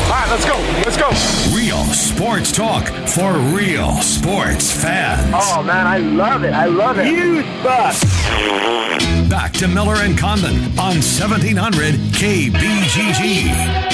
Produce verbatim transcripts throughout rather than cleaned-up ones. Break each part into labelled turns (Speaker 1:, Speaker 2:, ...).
Speaker 1: All right, let's go. Let's go.
Speaker 2: Real sports talk for real sports fans.
Speaker 3: Oh, man, I love it. I love it.
Speaker 1: You suck.
Speaker 2: Back to Miller and Condon on seventeen hundred K B G G.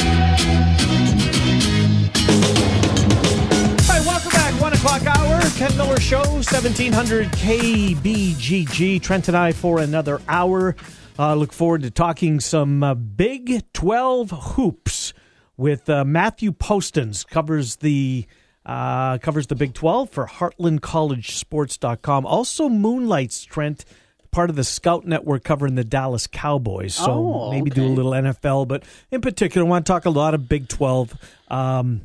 Speaker 4: All right, welcome back. One o'clock hour. Ken Miller Show, seventeen hundred K B G G. Trent and I for another hour. Uh, look forward to talking some uh, Big twelve hoops with uh, Matthew Postins. Covers the uh, covers the Big twelve for Heartland College Sports dot com. Also moonlights, Trent, part of the Scout Network covering the Dallas Cowboys. So
Speaker 5: oh,
Speaker 4: maybe
Speaker 5: okay.
Speaker 4: do a little N F L, but in particular, I want to talk a lot of Big twelve. Um,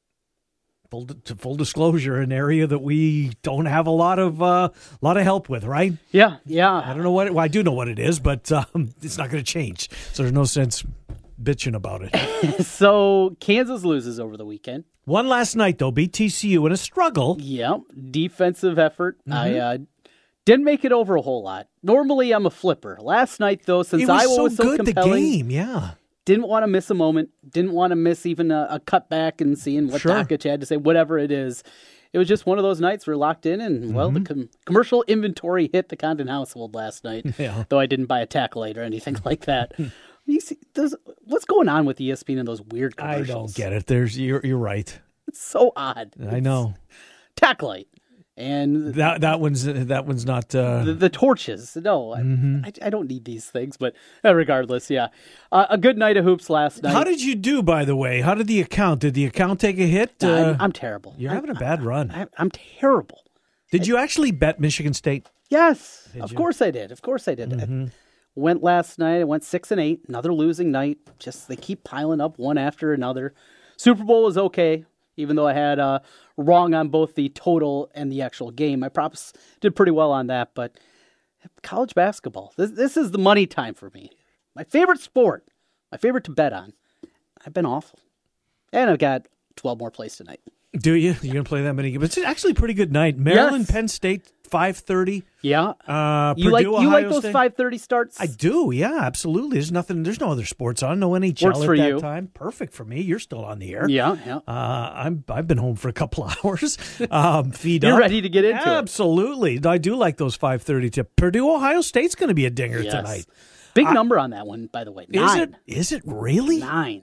Speaker 4: full, to full disclosure, an area that we don't have a lot of uh, lot of help with, right?
Speaker 5: Yeah, yeah.
Speaker 4: I don't know what it, well, I do know what it is, but um, it's not going to change. So there's no sense bitching about it.
Speaker 5: So Kansas loses over the weekend.
Speaker 4: One last night, though, beat T C U in a struggle.
Speaker 5: Yep, defensive effort.
Speaker 4: Mm-hmm.
Speaker 5: I uh, didn't make it over a whole lot. Normally, I'm a flipper. Last night, though, since
Speaker 4: It was
Speaker 5: Iowa
Speaker 4: so
Speaker 5: was so
Speaker 4: good,
Speaker 5: compelling,
Speaker 4: the game, yeah.
Speaker 5: didn't want to miss a moment. Didn't want to miss even a, a cutback and seeing what
Speaker 4: Sure.
Speaker 5: Dockich had to say. Whatever it is, it was just one of those nights we're locked in, and well,
Speaker 4: Mm-hmm.
Speaker 5: the com- commercial inventory hit the Condon household last night.
Speaker 4: Yeah.
Speaker 5: Though I didn't buy a tackleite or anything like that. You see, there's, what's going on with E S P N and those weird
Speaker 4: I
Speaker 5: commercials?
Speaker 4: don't get it. There's You're, you're right.
Speaker 5: It's so odd.
Speaker 4: I know.
Speaker 5: Tackleite. And
Speaker 4: That that one's that one's not. Uh,
Speaker 5: the, the torches. No, I,
Speaker 4: Mm-hmm.
Speaker 5: I, I don't need these things, but uh, regardless, yeah. Uh, a good night of hoops last night.
Speaker 4: how did you do, by the way? How did the account? Did the account take a hit?
Speaker 5: Nah,
Speaker 4: Uh,
Speaker 5: I'm, I'm terrible.
Speaker 4: you're
Speaker 5: I'm,
Speaker 4: having a bad run.
Speaker 5: I'm, I'm terrible.
Speaker 4: Did you actually bet Michigan State?
Speaker 5: Yes, of
Speaker 4: you? Mm-hmm.
Speaker 5: course I did. Of course I did. I went last night. I went six and eight. Another losing night. Just they keep piling up one after another. Super Bowl was okay, even though I had uh, wrong on both the total and the actual game. My props did pretty well on that, but college basketball. This this is the money time for me. My favorite sport. My favorite to bet on. I've been awful, and I've got twelve more plays tonight.
Speaker 4: Do you? You're going to play that many games? It's actually a pretty good night. Maryland,
Speaker 5: Yes.
Speaker 4: Penn State, five thirty.
Speaker 5: Yeah,
Speaker 4: Uh,
Speaker 5: you
Speaker 4: Purdue,
Speaker 5: like you
Speaker 4: Ohio
Speaker 5: like those
Speaker 4: State?
Speaker 5: five thirty starts.
Speaker 4: I do, yeah, absolutely. There's nothing. There's no other sports on. No N H L
Speaker 5: Works
Speaker 4: at
Speaker 5: for
Speaker 4: that
Speaker 5: you.
Speaker 4: time. Perfect for me. You're still on the air.
Speaker 5: Yeah, yeah.
Speaker 4: Uh, I'm. I've been home for a couple hours. Um, feed
Speaker 5: You're
Speaker 4: up.
Speaker 5: ready to get into it.
Speaker 4: Absolutely. I do like those five thirty tip. Purdue, Ohio State's going to be a dinger
Speaker 5: Yes.
Speaker 4: tonight.
Speaker 5: Big number on that one, by the way.
Speaker 4: Is
Speaker 5: Nine.
Speaker 4: it? Is it really
Speaker 5: Nine.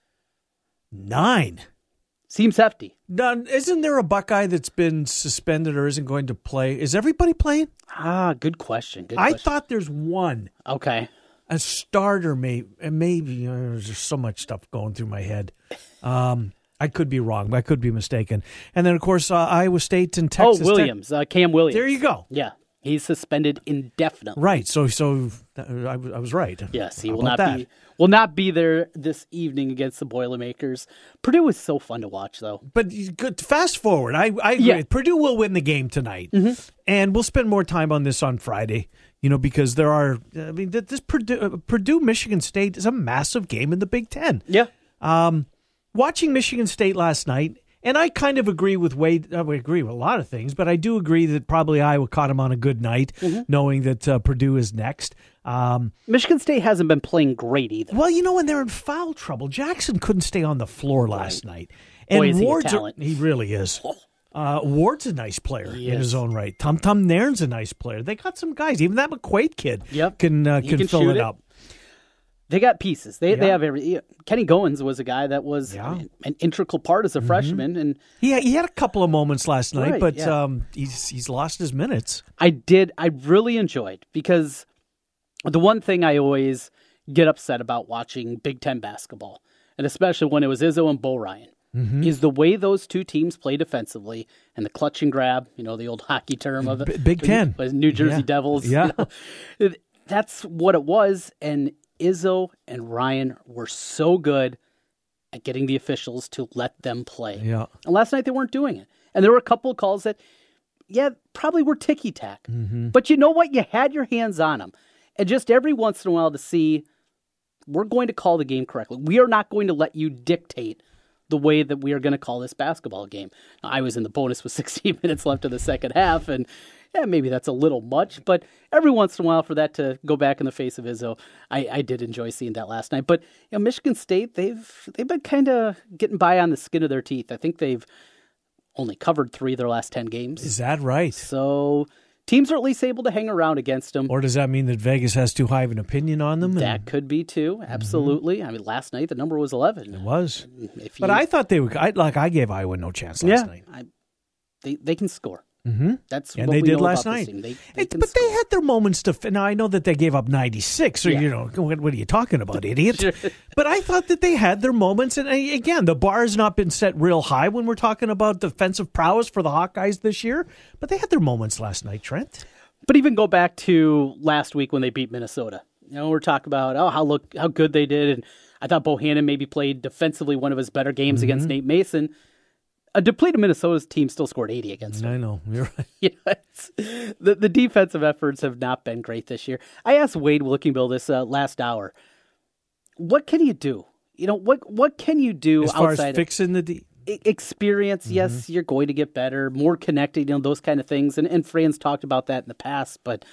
Speaker 4: nine?
Speaker 5: Seems hefty.
Speaker 4: Now, isn't there a Buckeye that's been suspended or isn't going to play? Is everybody playing?
Speaker 5: Ah, good question. Good
Speaker 4: I
Speaker 5: question.
Speaker 4: thought there's one.
Speaker 5: Okay.
Speaker 4: A starter, maybe. Maybe uh, there's just so much stuff going through my head. Um, I could be wrong. I could be mistaken. And then, of course, uh, Iowa State and Texas.
Speaker 5: Oh, Williams. Uh, Cam Williams.
Speaker 4: There you go.
Speaker 5: Yeah. He's suspended indefinitely.
Speaker 4: Right. So, so uh, I, was- I was right.
Speaker 5: Yes, he
Speaker 4: How
Speaker 5: will
Speaker 4: about
Speaker 5: not
Speaker 4: that?
Speaker 5: be will not be there this evening against the Boilermakers. Purdue is so fun to watch, though.
Speaker 4: But you good. Fast forward. I, I agree.
Speaker 5: Yeah.
Speaker 4: Purdue will win the game tonight, and we'll spend more time on this on Friday. You know, because there are. I mean, th- this Purdue, uh, Purdue Michigan State is a massive game in the Big Ten.
Speaker 5: Yeah.
Speaker 4: Um, watching Michigan State last night, and I kind of agree with Wade. I would agree with a lot of things, but I do agree that probably Iowa caught him on a good night, knowing that uh, Purdue is next. Um,
Speaker 5: Michigan State hasn't been playing great either.
Speaker 4: well, you know, when they're in foul trouble, Jackson couldn't stay on the floor last night. And
Speaker 5: Boy, is he a
Speaker 4: Ward's
Speaker 5: talent.
Speaker 4: he really is. Uh, Ward's a nice player
Speaker 5: He
Speaker 4: in
Speaker 5: is.
Speaker 4: his own right. Tum Tum Nairn's a nice player. They got some guys. Even that McQuaid kid
Speaker 5: Yep.
Speaker 4: can uh,
Speaker 5: He
Speaker 4: can,
Speaker 5: can
Speaker 4: fill
Speaker 5: shoot
Speaker 4: it
Speaker 5: it.
Speaker 4: up.
Speaker 5: They got pieces. They they
Speaker 4: Yeah.
Speaker 5: have every. Kenny Goins was a guy that was
Speaker 4: Yeah.
Speaker 5: an, an integral part as a freshman, and
Speaker 4: He he had a couple of moments last night,
Speaker 5: Right,
Speaker 4: but
Speaker 5: yeah.
Speaker 4: um, he's he's lost his minutes.
Speaker 5: I did. I really enjoyed because the one thing I always get upset about watching Big Ten basketball, and especially when it was Izzo and Bo Ryan,
Speaker 4: Mm-hmm.
Speaker 5: is the way those two teams play defensively and the clutch and grab. You know the old hockey term of it.
Speaker 4: B- Big Ten.
Speaker 5: was New Jersey
Speaker 4: Yeah.
Speaker 5: Devils.
Speaker 4: Yeah.
Speaker 5: you know. It- that's what it was. And Izzo and Ryan were so good at getting the officials to let them play.
Speaker 4: Yeah.
Speaker 5: And last night they weren't doing it. And there were a couple of calls that, yeah, probably were ticky-tack.
Speaker 4: Mm-hmm.
Speaker 5: But you know what? You had your hands on them. And just every once in a while to see, we're going to call the game correctly. We are not going to let you dictate the way that we are going to call this basketball game. Now, I was in the bonus with sixteen minutes left in the second half, and yeah, maybe that's a little much, but every once in a while for that to go back in the face of Izzo, I, I did enjoy seeing that last night. But you know, Michigan State, they've they've been kind of getting by on the skin of their teeth. I think they've only covered three of their last ten games.
Speaker 4: Is that right?
Speaker 5: So teams are at least able to hang around against them.
Speaker 4: Or does that mean that Vegas has too high of an opinion on them?
Speaker 5: That
Speaker 4: and...
Speaker 5: could be too. Absolutely. Mm-hmm. I mean, last night the number was eleven.
Speaker 4: It was.
Speaker 5: If
Speaker 4: but
Speaker 5: you,
Speaker 4: I thought they would. I, like I gave Iowa no chance last
Speaker 5: yeah,
Speaker 4: night.
Speaker 5: I, they they can score.
Speaker 4: Mm-hmm.
Speaker 5: That's
Speaker 4: and
Speaker 5: what
Speaker 4: they
Speaker 5: we
Speaker 4: did
Speaker 5: know
Speaker 4: last
Speaker 5: about
Speaker 4: night.
Speaker 5: This team. They, they
Speaker 4: it,
Speaker 5: can
Speaker 4: but
Speaker 5: score.
Speaker 4: they had their moments to. Now I know that they gave up ninety-six. So
Speaker 5: Yeah.
Speaker 4: you know what, what are you talking about, idiot? But I thought that they had their moments. And uh, again, the bar has not been set real high when we're talking about defensive prowess for the Hawkeyes this year. But they had their moments last night, Trent.
Speaker 5: But even go back to last week when they beat Minnesota. You know, we're talking about oh how look how good they did, and I thought Bohannon maybe played defensively one of his better games
Speaker 4: Mm-hmm.
Speaker 5: against Nate Mason. A depleted Minnesota's team still scored eighty against them.
Speaker 4: I know you're right.
Speaker 5: You know, it's, the the defensive efforts have not been great this year. I asked Wade Wickingbill this uh, last hour. What can you do? You know what what can you do
Speaker 4: As far
Speaker 5: outside
Speaker 4: as fixing the D.
Speaker 5: of experience?
Speaker 4: Mm-hmm.
Speaker 5: Yes, you're going to get better, more connected. You know those kind of things. And and Fran's talked about that in the past, but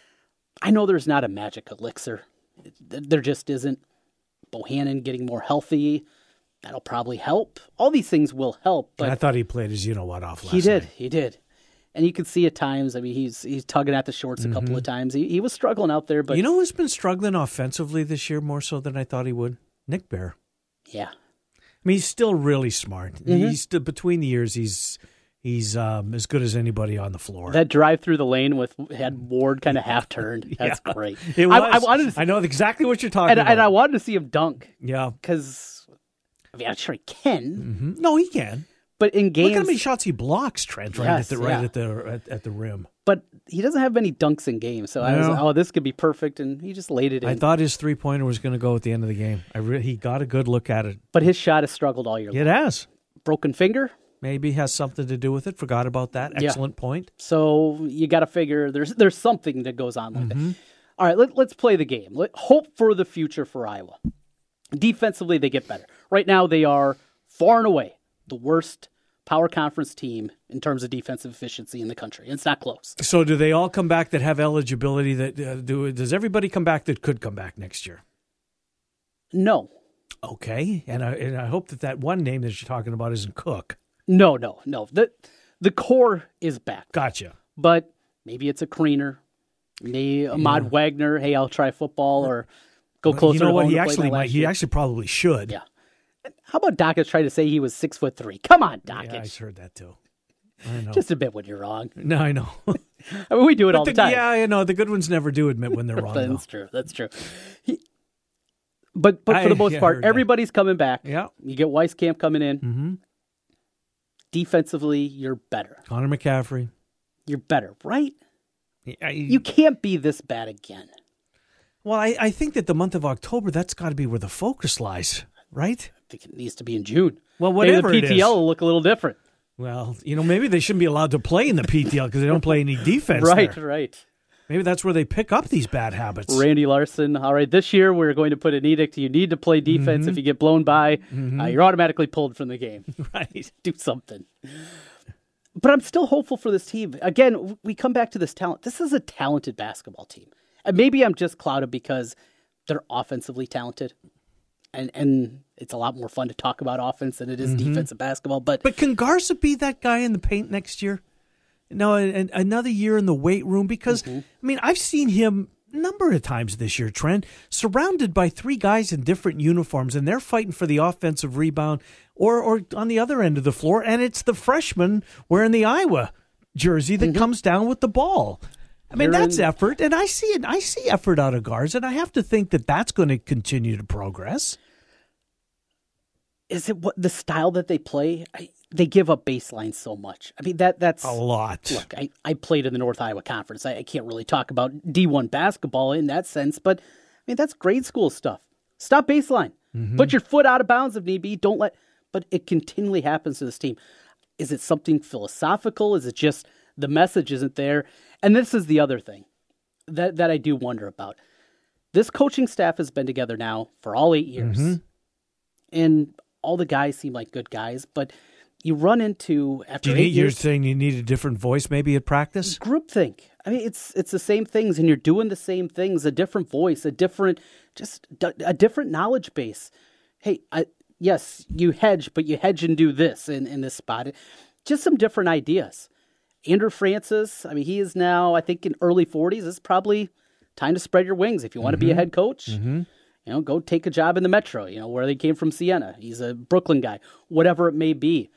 Speaker 5: I know there's not a magic elixir. There just isn't. Bohannon getting more healthy. That'll probably help. All these things will help. But
Speaker 4: I thought he played his you know what off last
Speaker 5: he did.
Speaker 4: night.
Speaker 5: He did. And you can see at times, I mean, he's he's tugging at the shorts a couple of times. He he was struggling out there, but
Speaker 4: You know who's been struggling offensively this year more so than I thought he would? Nick Bear.
Speaker 5: yeah.
Speaker 4: I mean, he's still really smart. He's still, between the years, he's he's um, as good as anybody on the floor.
Speaker 5: That drive through the lane with had Ward kind of half turned. That's
Speaker 4: Yeah.
Speaker 5: great.
Speaker 4: It was.
Speaker 5: I, I wanted to see,
Speaker 4: I know exactly what you're talking
Speaker 5: and,
Speaker 4: about.
Speaker 5: and I wanted to see him dunk
Speaker 4: yeah.
Speaker 5: because I mean, I'm sure he can,
Speaker 4: Mhm. No, he can.
Speaker 5: but in games,
Speaker 4: Look at how many shots he blocks, Trent, right
Speaker 5: Yes,
Speaker 4: at the right
Speaker 5: yeah.
Speaker 4: at the at, at the rim.
Speaker 5: but he doesn't have many dunks in games. So I was
Speaker 4: No.
Speaker 5: like, oh, this could be perfect, and he just laid it in.
Speaker 4: I thought his three pointer was going to go at the end of the game. I re- he got a good look at it.
Speaker 5: but his shot has struggled all year long.
Speaker 4: It has.
Speaker 5: Broken finger.
Speaker 4: Maybe has something to do with it. Forgot about that.
Speaker 5: Yeah.
Speaker 4: Excellent point.
Speaker 5: So you got to figure there's there's something that goes on like
Speaker 4: Mm-hmm.
Speaker 5: that. All right, let, let's play the game. Let, hope for the future for Iowa. Defensively, they get better. Right now, they are far and away the worst power conference team in terms of defensive efficiency in the country. It's not close.
Speaker 4: So do they all come back that have eligibility? That uh, do? Does everybody come back that could come back next year?
Speaker 5: No,
Speaker 4: Okay, and I and I hope that that one name that you're talking about isn't Cook.
Speaker 5: no, no, no. The the core is back,
Speaker 4: Gotcha.
Speaker 5: but maybe it's a Kreener, maybe Ahmad Wagner. Hey, I'll try football or go closer.
Speaker 4: You know
Speaker 5: to
Speaker 4: what?
Speaker 5: home
Speaker 4: He
Speaker 5: to play
Speaker 4: actually
Speaker 5: my
Speaker 4: might.
Speaker 5: last
Speaker 4: He
Speaker 5: year.
Speaker 4: actually probably should.
Speaker 5: Yeah. How about Dockage trying to say he was six foot three? Come on,
Speaker 4: Yeah, I
Speaker 5: Dockage.
Speaker 4: heard that too. I know.
Speaker 5: Just admit when you're wrong.
Speaker 4: no, I know.
Speaker 5: I mean, we do it all
Speaker 4: But
Speaker 5: the, time.
Speaker 4: Yeah, you know the good ones never do admit when they're wrong. though.
Speaker 5: That's true. That's true. He, but but for
Speaker 4: I-
Speaker 5: the most
Speaker 4: yeah, I
Speaker 5: part,
Speaker 4: heard that.
Speaker 5: everybody's coming back.
Speaker 4: Yeah.
Speaker 5: You get Weiskamp coming in.
Speaker 4: Mm-hmm.
Speaker 5: Defensively, you're better.
Speaker 4: Connor McCaffrey.
Speaker 5: You're better, right?
Speaker 4: I,
Speaker 5: You can't be this bad again.
Speaker 4: well, I, I think that the month of October, that's got to be where the focus lies, right?
Speaker 5: I think it needs to be in June.
Speaker 4: Well,
Speaker 5: Maybe
Speaker 4: whatever
Speaker 5: the
Speaker 4: it
Speaker 5: P T L
Speaker 4: is.
Speaker 5: will look a little different.
Speaker 4: Well, you know, maybe they shouldn't be allowed to play in the P T L because they don't play any defense.
Speaker 5: Right,
Speaker 4: there.
Speaker 5: right.
Speaker 4: Maybe that's where they pick up these bad habits.
Speaker 5: Randy Larson. All right, this year we're going to put an edict. You need to play defense.
Speaker 4: Mm-hmm.
Speaker 5: If you get blown by, uh, you're automatically pulled from the game.
Speaker 4: Right.
Speaker 5: Do something. But I'm still hopeful for this team. Again, we come back to this talent. This is a talented basketball team. And maybe I'm just clouded because they're offensively talented. And and it's a lot more fun to talk about offense than it is defensive basketball. But,
Speaker 4: But can Garza be that guy in the paint next year? No, and another year in the weight room because
Speaker 5: Mm-hmm.
Speaker 4: I mean I've seen him a number of times this year, Trent, surrounded by three guys in different uniforms, and they're fighting for the offensive rebound, or or on the other end of the floor, and it's the freshman wearing the Iowa jersey that comes down with the ball. I mean
Speaker 5: You're
Speaker 4: that's
Speaker 5: in-
Speaker 4: effort, and I see it. I see effort out of Garza, and I have to think that that's going to continue to progress.
Speaker 5: is it what the style that they play? I, they give up baseline so much. I mean, that that's
Speaker 4: A lot.
Speaker 5: Look, I, I played in the North Iowa Conference. I, I can't really talk about D one basketball in that sense, but I mean, that's grade school stuff. Stop baseline. Put your foot out of bounds if need be. Don't let, but it continually happens to this team. Is it something philosophical? Is it just the message isn't there? And this is the other thing that, that I do wonder about. This coaching staff has been together now for all eight years. And all the guys seem like good guys, but you run into, after
Speaker 4: Do you
Speaker 5: eight
Speaker 4: need, you're
Speaker 5: years,
Speaker 4: saying you need a different voice maybe at practice?
Speaker 5: groupthink. I mean, it's it's the same things, and you're doing the same things, a different voice, a different, just d- a different knowledge base. Hey, I, yes, you hedge, but you hedge and do this in, in this spot. Just some different ideas. Andrew Francis, I mean, he is now, I think, in early forties. It's probably time to spread your wings. If you want mm-hmm. to be a head coach, mm-hmm. you know, go take a job in the Metro, you know, where they came from, Siena. He's a Brooklyn guy, whatever it may be.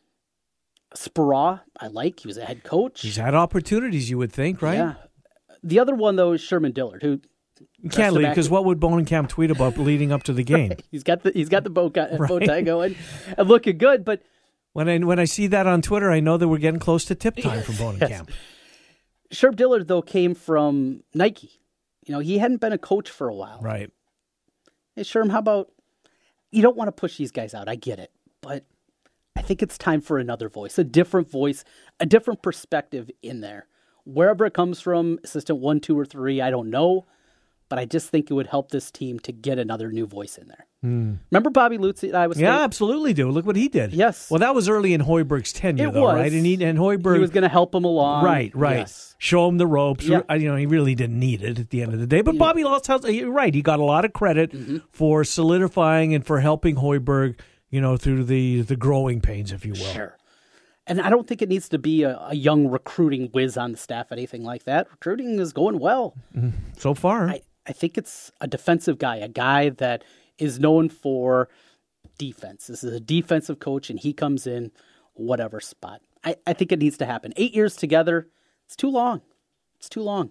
Speaker 5: Speraw, I like. He was a head coach.
Speaker 4: He's had opportunities, you would think, right?
Speaker 5: Yeah. The other one, though, is Sherman Dillard, who
Speaker 4: you can't leave, because what would Bonenkamp tweet about leading up to the game?
Speaker 5: Right. He's got the he's got the bow, bow
Speaker 4: right.
Speaker 5: tie going and looking good, but
Speaker 4: when I when I see that on Twitter, I know that we're getting close to tip time for Bonenkamp. Yes.
Speaker 5: Sherb Dillard, though, came from Nike. You know, he hadn't been a coach for a while.
Speaker 4: Right.
Speaker 5: Hey, Sherm, how about, you don't want to push these guys out. I get it. But I think it's time for another voice, a different voice, a different perspective in there. Wherever it comes from, assistant one, two, or three, I don't know. But I just think it would help this team to get another new voice in there.
Speaker 4: Mm.
Speaker 5: Remember Bobby Lutz at Iowa State?
Speaker 4: Yeah, absolutely do. Look what he did.
Speaker 5: Yes.
Speaker 4: Well, that was early in Hoiberg's tenure,
Speaker 5: it
Speaker 4: though,
Speaker 5: was.
Speaker 4: right? And, he, and Hoiberg...
Speaker 5: He was going to help him along.
Speaker 4: Right, right.
Speaker 5: Yes.
Speaker 4: Show him the ropes.
Speaker 5: Yeah.
Speaker 4: You know, he really didn't need it at the end of the day. But
Speaker 5: yeah.
Speaker 4: Bobby Lutz, you're right. He got a lot of credit
Speaker 5: mm-hmm.
Speaker 4: for solidifying and for helping Hoiberg, you know, through the, the growing pains, if you will.
Speaker 5: Sure. And I don't think it needs to be a, a young recruiting whiz on the staff, anything like that. Recruiting is going well.
Speaker 4: Mm-hmm. So far.
Speaker 5: I, I think it's a defensive guy, a guy that is known for defense. This is a defensive coach, and he comes in whatever spot. I, I think it needs to happen. Eight years together, it's too long. It's too long.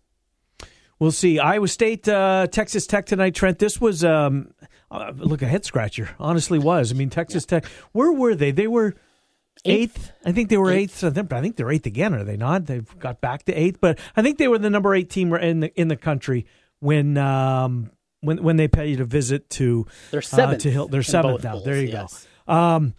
Speaker 4: We'll see. Iowa State, uh, Texas Tech tonight, Trent. This was, um, uh, look, a head scratcher. Honestly was. I mean, Texas yeah. Tech, where were they? They were... Eighth. eighth, I think they were eighth. eighth. I think they're eighth again, are they not? They've got back to eighth, but I think they were the number eight team in the in the country when um, when when they paid a visit to
Speaker 5: they're seventh.
Speaker 4: Uh, to Hill. They're seventh now.
Speaker 5: Bowls,
Speaker 4: there you
Speaker 5: yes.
Speaker 4: go. Um,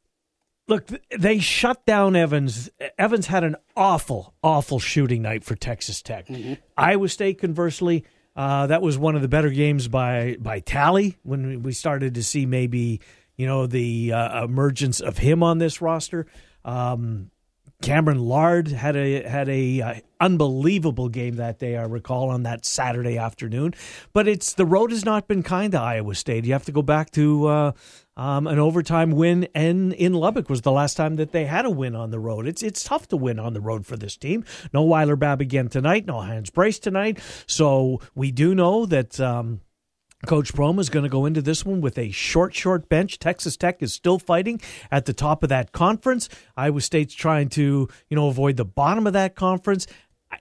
Speaker 4: look, they shut down Evans. Evans had an awful, awful shooting night for Texas Tech. Mm-hmm. Iowa State, conversely, uh, that was one of the better games by by tally when we started to see maybe. You know, the uh, emergence of him on this roster. Um, Cameron Lard had a had a uh, unbelievable game that day, I recall, on that Saturday afternoon. But it's the road has not been kind to Iowa State. You have to go back to uh, um, an overtime win, and in Lubbock was the last time that they had a win on the road. It's it's tough to win on the road for this team. No Weiler Babb again tonight. No Hans Brace tonight. So we do know that. Um, Coach Prohm is going to go into this one with a short, short bench. Texas Tech is still fighting at the top of that conference. Iowa State's trying to, you know, avoid the bottom of that conference. I,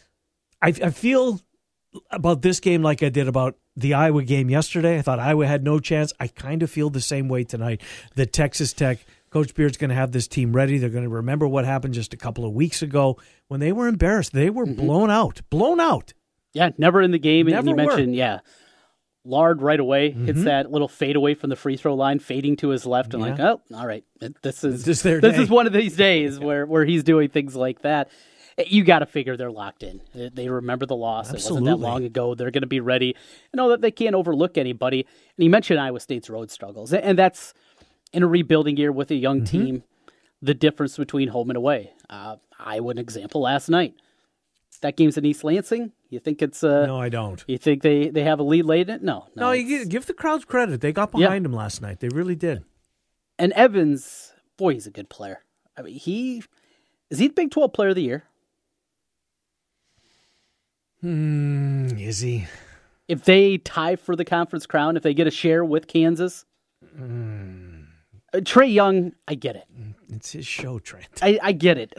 Speaker 4: I, I feel about this game like I did about the Iowa game yesterday. I thought Iowa had no chance. I kind of feel the same way tonight that Texas Tech, Coach Beard's going to have this team ready. They're going to remember what happened just a couple of weeks ago when they were embarrassed. They were mm-hmm. blown out. Blown out.
Speaker 5: Yeah, never in the game.
Speaker 4: Never
Speaker 5: and you
Speaker 4: were.
Speaker 5: mentioned, yeah. Lard right away hits
Speaker 4: mm-hmm.
Speaker 5: that little fade away from the free throw line, fading to his left. And yeah. like, oh, all right, this is
Speaker 4: this,
Speaker 5: this
Speaker 4: day.
Speaker 5: is one of these days where, where he's doing things like that. You got to figure they're locked in. They remember the loss.
Speaker 4: Absolutely.
Speaker 5: It wasn't that long ago. They're going to be ready. You know that they can't overlook anybody. And you mentioned Iowa State's road struggles, and that's in a rebuilding year with a young mm-hmm. team. The difference between home and away. Uh, Iowa, an example last night. That game's in East Lansing. You think it's uh
Speaker 4: no, I don't.
Speaker 5: You think they, they have a lead late in it? No,
Speaker 4: no. No, you give the crowd credit. They got behind yeah. him last night. They really did.
Speaker 5: And Evans, boy, he's a good player. I mean, he is he the Big twelve Player of the Year?
Speaker 4: Hmm, is he?
Speaker 5: If they tie for the conference crown, if they get a share with Kansas,
Speaker 4: mm.
Speaker 5: uh, Trae Young, I get it.
Speaker 4: It's his show, Trent.
Speaker 5: I, I get it.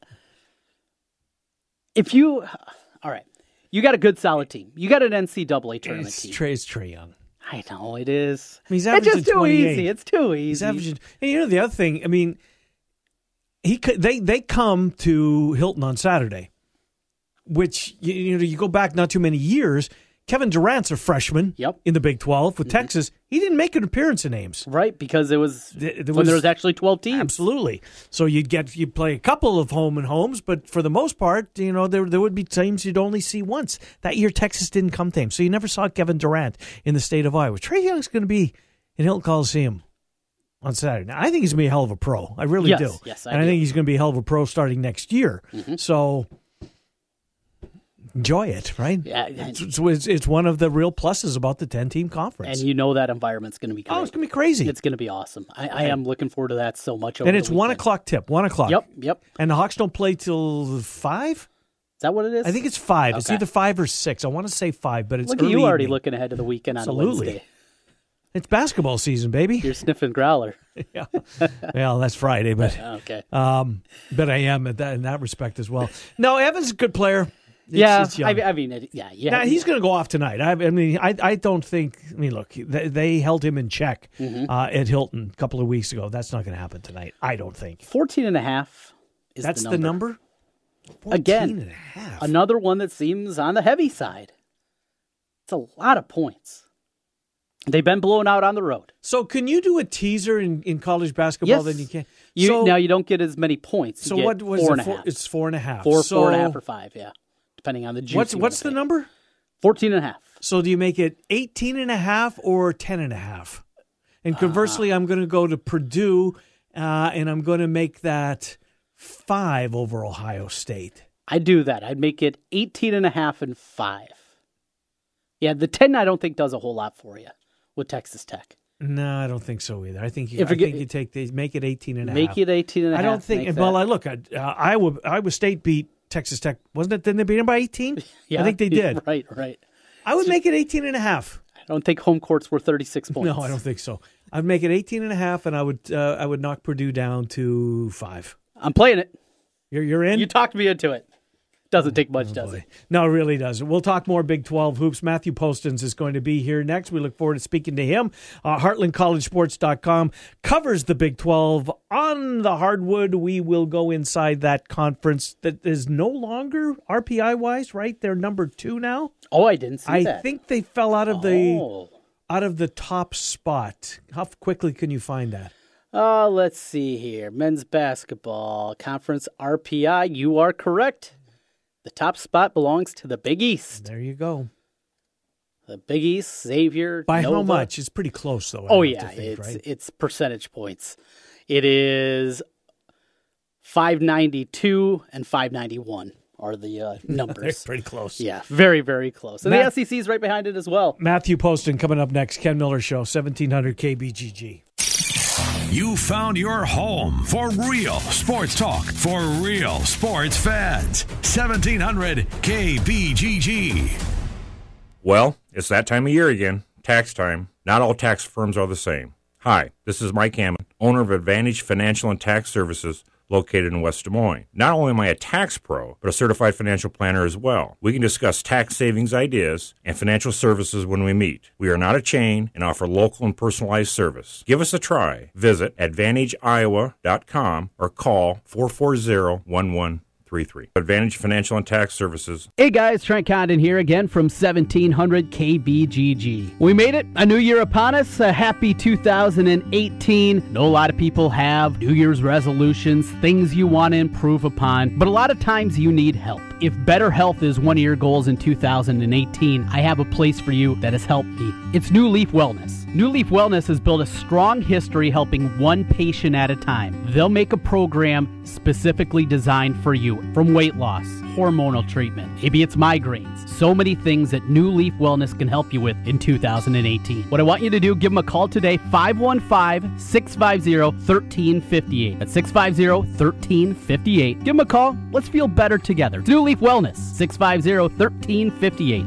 Speaker 5: If you, all right, you got a good solid team. You got an N C double A tournament
Speaker 4: it's
Speaker 5: team.
Speaker 4: Trae, it's Trae Young.
Speaker 5: I know it is.
Speaker 4: I mean, he's
Speaker 5: it's just too
Speaker 4: twenty-eight.
Speaker 5: easy. It's too easy.
Speaker 4: He's averaging, and you know the other thing. I mean, he they they come to Hilton on Saturday, which you, you know you go back not too many years. Kevin Durant's a freshman
Speaker 5: yep.
Speaker 4: in the Big twelve with mm-hmm. Texas. He didn't make an appearance in Ames.
Speaker 5: Right, because it was
Speaker 4: there, there
Speaker 5: when
Speaker 4: was,
Speaker 5: there was actually twelve teams.
Speaker 4: Absolutely. So you'd get you play a couple of home and homes, but for the most part, you know, there there would be teams you'd only see once. That year Texas didn't come to Ames. So you never saw Kevin Durant in the state of Iowa. Trae Young's going to be in Hilton Coliseum on Saturday. Now, I think he's going to be a hell of a pro. I really
Speaker 5: yes,
Speaker 4: do.
Speaker 5: Yes, I
Speaker 4: and
Speaker 5: do.
Speaker 4: I think he's going to be a hell of a pro starting next year.
Speaker 5: Mm-hmm.
Speaker 4: So enjoy it, right?
Speaker 5: Yeah,
Speaker 4: it's, it's, it's one of the real pluses about the ten-team conference.
Speaker 5: And you know that environment's going to be great.
Speaker 4: Oh, it's going to be crazy.
Speaker 5: It's going to be awesome. I, I am looking forward to that so much. Over
Speaker 4: and it's
Speaker 5: the
Speaker 4: one
Speaker 5: weekend.
Speaker 4: o'clock tip. One o'clock.
Speaker 5: Yep, yep.
Speaker 4: And the Hawks don't play till five.
Speaker 5: Is that what it is?
Speaker 4: I think it's five. Okay. It's either five or six. I want to say five, but it's
Speaker 5: Look
Speaker 4: early
Speaker 5: at you already
Speaker 4: evening.
Speaker 5: looking ahead to the weekend on
Speaker 4: Absolutely.
Speaker 5: Wednesday.
Speaker 4: It's basketball season, baby.
Speaker 5: You're sniffing growler.
Speaker 4: yeah. Well, that's Friday, but
Speaker 5: okay.
Speaker 4: Um, but I am at that, in that respect as well. No, Evans is a good player. It's,
Speaker 5: yeah,
Speaker 4: it's young.
Speaker 5: I, I mean, it, yeah, yeah.
Speaker 4: Now, he's going to go off tonight. I, I mean, I, I don't think. I mean, look, they, they held him in check
Speaker 5: mm-hmm.
Speaker 4: uh, at Hilton a couple of weeks ago. That's not going to happen tonight. I don't think.
Speaker 5: fourteen and a half is
Speaker 4: That's
Speaker 5: the number.
Speaker 4: The number?
Speaker 5: Again,
Speaker 4: and a half.
Speaker 5: Another one that seems on the heavy side. It's a lot of points. They've been blown out on the road.
Speaker 4: So can you do a teaser in, in college basketball
Speaker 5: yes.
Speaker 4: than you can?
Speaker 5: You,
Speaker 4: so,
Speaker 5: now, you don't get as many points. You
Speaker 4: so
Speaker 5: get
Speaker 4: what was
Speaker 5: four
Speaker 4: it?
Speaker 5: and a
Speaker 4: Four,
Speaker 5: half.
Speaker 4: it's four and a half.
Speaker 5: Four,
Speaker 4: so,
Speaker 5: four and a half, or five, yeah. Depending on the juice.
Speaker 4: What's,
Speaker 5: you
Speaker 4: what's the
Speaker 5: pay.
Speaker 4: number?
Speaker 5: fourteen and a half.
Speaker 4: So do you make it eighteen and a half or ten and a half? And conversely, uh, I'm going to go to Purdue, uh, and I'm going to make that five over Ohio State.
Speaker 5: I'd do that. I'd make it eighteen and a half and five. Yeah, the ten I don't think does a whole lot for you with Texas Tech.
Speaker 4: No, I don't think so either. I think you,
Speaker 5: If
Speaker 4: I
Speaker 5: get,
Speaker 4: think you take the, make it eighteen and a
Speaker 5: make
Speaker 4: half.
Speaker 5: Make it eighteen and a
Speaker 4: I
Speaker 5: half.
Speaker 4: don't think. And, well, I look, uh, Iowa Iowa State beat Texas Tech, wasn't it? Didn't they beat them by eighteen?
Speaker 5: Yeah,
Speaker 4: I think they did.
Speaker 5: Right, right.
Speaker 4: I would make it eighteen and a half.
Speaker 5: I don't think home courts were thirty-six points.
Speaker 4: No, I don't think so. I'd make it eighteen and a half, and I would uh, I would knock Purdue down to five.
Speaker 5: I'm playing it.
Speaker 4: You're you're in?
Speaker 5: You talked me into it. Doesn't take much,
Speaker 4: oh,
Speaker 5: does
Speaker 4: boy.
Speaker 5: it?
Speaker 4: No, it really doesn't. We'll talk more Big twelve hoops. Matthew Postins is going to be here next. We look forward to speaking to him. Uh, Heartland College Sports dot com covers the Big twelve on the hardwood. We will go inside that conference that is no longer R P I-wise, right? They're number two now.
Speaker 5: Oh, I didn't see
Speaker 4: I
Speaker 5: that.
Speaker 4: I think they fell out of
Speaker 5: oh.
Speaker 4: the out of the top spot. How quickly can you find that?
Speaker 5: Uh, let's see here. Men's basketball conference R P I. You are correct. The top spot belongs to the Big East.
Speaker 4: There you go.
Speaker 5: The Big East, Xavier.
Speaker 4: By
Speaker 5: Nova.
Speaker 4: how much? It's pretty close, though. I
Speaker 5: Oh,
Speaker 4: have
Speaker 5: yeah.
Speaker 4: to think,
Speaker 5: it's,
Speaker 4: right?
Speaker 5: it's percentage points. It is five ninety-two and five ninety-one are the uh, numbers.
Speaker 4: Pretty close.
Speaker 5: Yeah, very, very close. And
Speaker 4: Matt-
Speaker 5: the S E C is right behind it as well.
Speaker 4: Matthew Poston coming up next. Ken Miller Show, seventeen hundred K B G G.
Speaker 2: You found your home for real sports talk for real sports fans. seventeen hundred K B G G.
Speaker 6: Well, it's that time of year again, tax time. Not all tax firms are the same. Hi, this is Mike Hammond, owner of Advantage Financial and Tax Services, located in West Des Moines. Not only am I a tax pro, but a certified financial planner as well. We can discuss tax savings ideas and financial services when we meet. We are not a chain and offer local and personalized service. Give us a try. Visit advantage iowa dot com or call four four zero, one one three three. Advantage Financial and Tax Services.
Speaker 5: Hey guys, Trent Condon here again from seventeen hundred K B G G. We made it. A new year upon us. A happy two thousand eighteen. Know a lot of people have New Year's resolutions, things you want to improve upon, but a lot of times you need help. If better health is one of your goals in two thousand eighteen, I have a place for you that has helped me. It's New Leaf Wellness. New Leaf Wellness has built a strong history helping one patient at a time. They'll make a program specifically designed for you, from weight loss, hormonal treatment, maybe it's migraines, so many things that New Leaf Wellness can help you with in two thousand eighteen. What I want you to do, give them a call today, five one five, six five zero, one three five eight. That's six five zero, one three five eight. Give them a call. Let's feel better together. It's New Leaf Wellness, six five zero, one three five eight.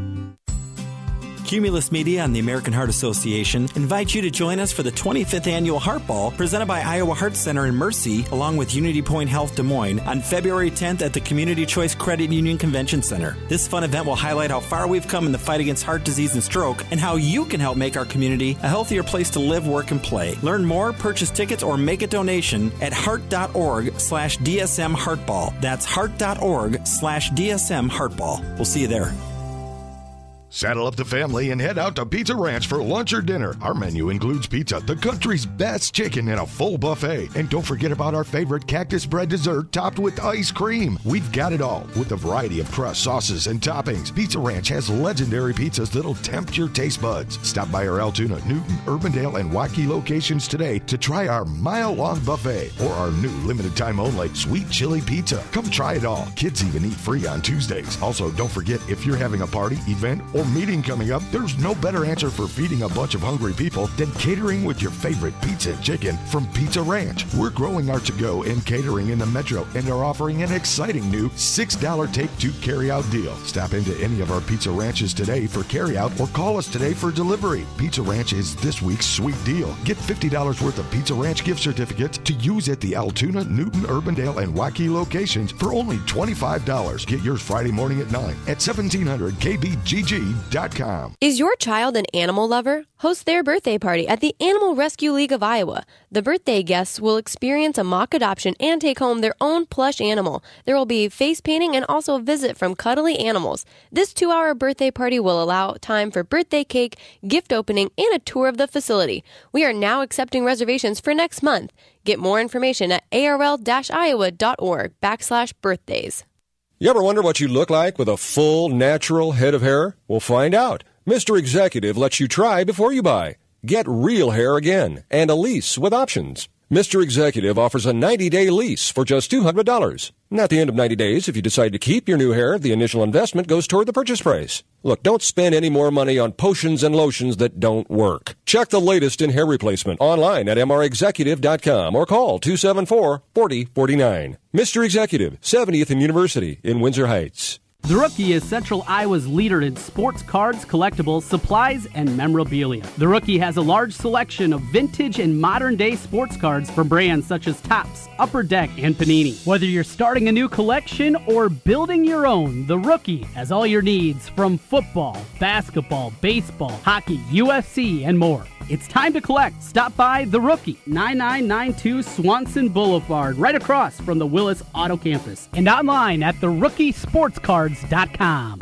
Speaker 7: Cumulus Media and the American Heart Association invite you to join us for the twenty-fifth Annual Heart Ball presented by Iowa Heart Center in Mercy, along with Unity Point Health Des Moines, on February tenth at the Community Choice Credit Union Convention Center. This fun event will highlight how far we've come in the fight against heart disease and stroke, and how you can help make our community a healthier place to live, work, and play. Learn more, purchase tickets, or make a donation at heart.org slash DSM Heartball. That's heart.org slash DSM Heartball. We'll see you there.
Speaker 8: Saddle up the family and head out to Pizza Ranch for lunch or dinner. Our menu includes pizza, the country's best chicken, and a full buffet. And don't forget about our favorite cactus bread dessert topped with ice cream. We've got it all with a variety of crust, sauces, and toppings. Pizza Ranch has legendary pizzas that'll tempt your taste buds. Stop by our Altoona, Newton, Urbandale, and Waukee locations today to try our mile-long buffet or our new limited-time only sweet chili pizza. Come try it all. Kids even eat free on Tuesdays. Also, don't forget, if you're having a party, event, or meeting coming up, there's no better answer for feeding a bunch of hungry people than catering with your favorite pizza and chicken from Pizza Ranch. We're growing our to-go and catering in the metro and are offering an exciting new six dollars take-two carry-out deal. Stop into any of our Pizza Ranches today for carry-out or call us today for delivery. Pizza Ranch is this week's sweet deal. Get fifty dollars worth of Pizza Ranch gift certificates to use at the Altoona, Newton, Urbandale, and Waukee locations for only twenty-five dollars. Get yours Friday morning at nine at seventeen hundred K B G G dot com.
Speaker 9: Is your child an animal lover? Host their birthday party at the Animal Rescue League of Iowa. The birthday guests will experience a mock adoption and take home their own plush animal. There will be face painting and also a visit from cuddly animals. This two-hour birthday party will allow time for birthday cake, gift opening, and a tour of the facility. We are now accepting reservations for next month. Get more information at arl-iowa.org backslash birthdays.
Speaker 10: You ever wonder what you look like with a full, natural head of hair? Well, find out. Mister Executive lets you try before you buy. Get real hair again and a lease with options. Mister Executive offers a ninety-day lease for just two hundred dollars. And at the end of ninety days, if you decide to keep your new hair, the initial investment goes toward the purchase price. Look, don't spend any more money on potions and lotions that don't work. Check the latest in hair replacement online at m r executive dot com or call two seven four, four zero four nine. Mister Executive, seventieth and University in Windsor Heights.
Speaker 11: The Rookie is Central Iowa's leader in sports cards, collectibles, supplies, and memorabilia. The Rookie has a large selection of vintage and modern-day sports cards from brands such as Topps, Upper Deck, and Panini. Whether you're starting a new collection or building your own, The Rookie has all your needs from football, basketball, baseball, hockey, U F C, and more. It's time to collect. Stop by The Rookie, ninety-nine ninety-two Swanson Boulevard, right across from the Willis Auto Campus, and online at the rookie sports cards dot com.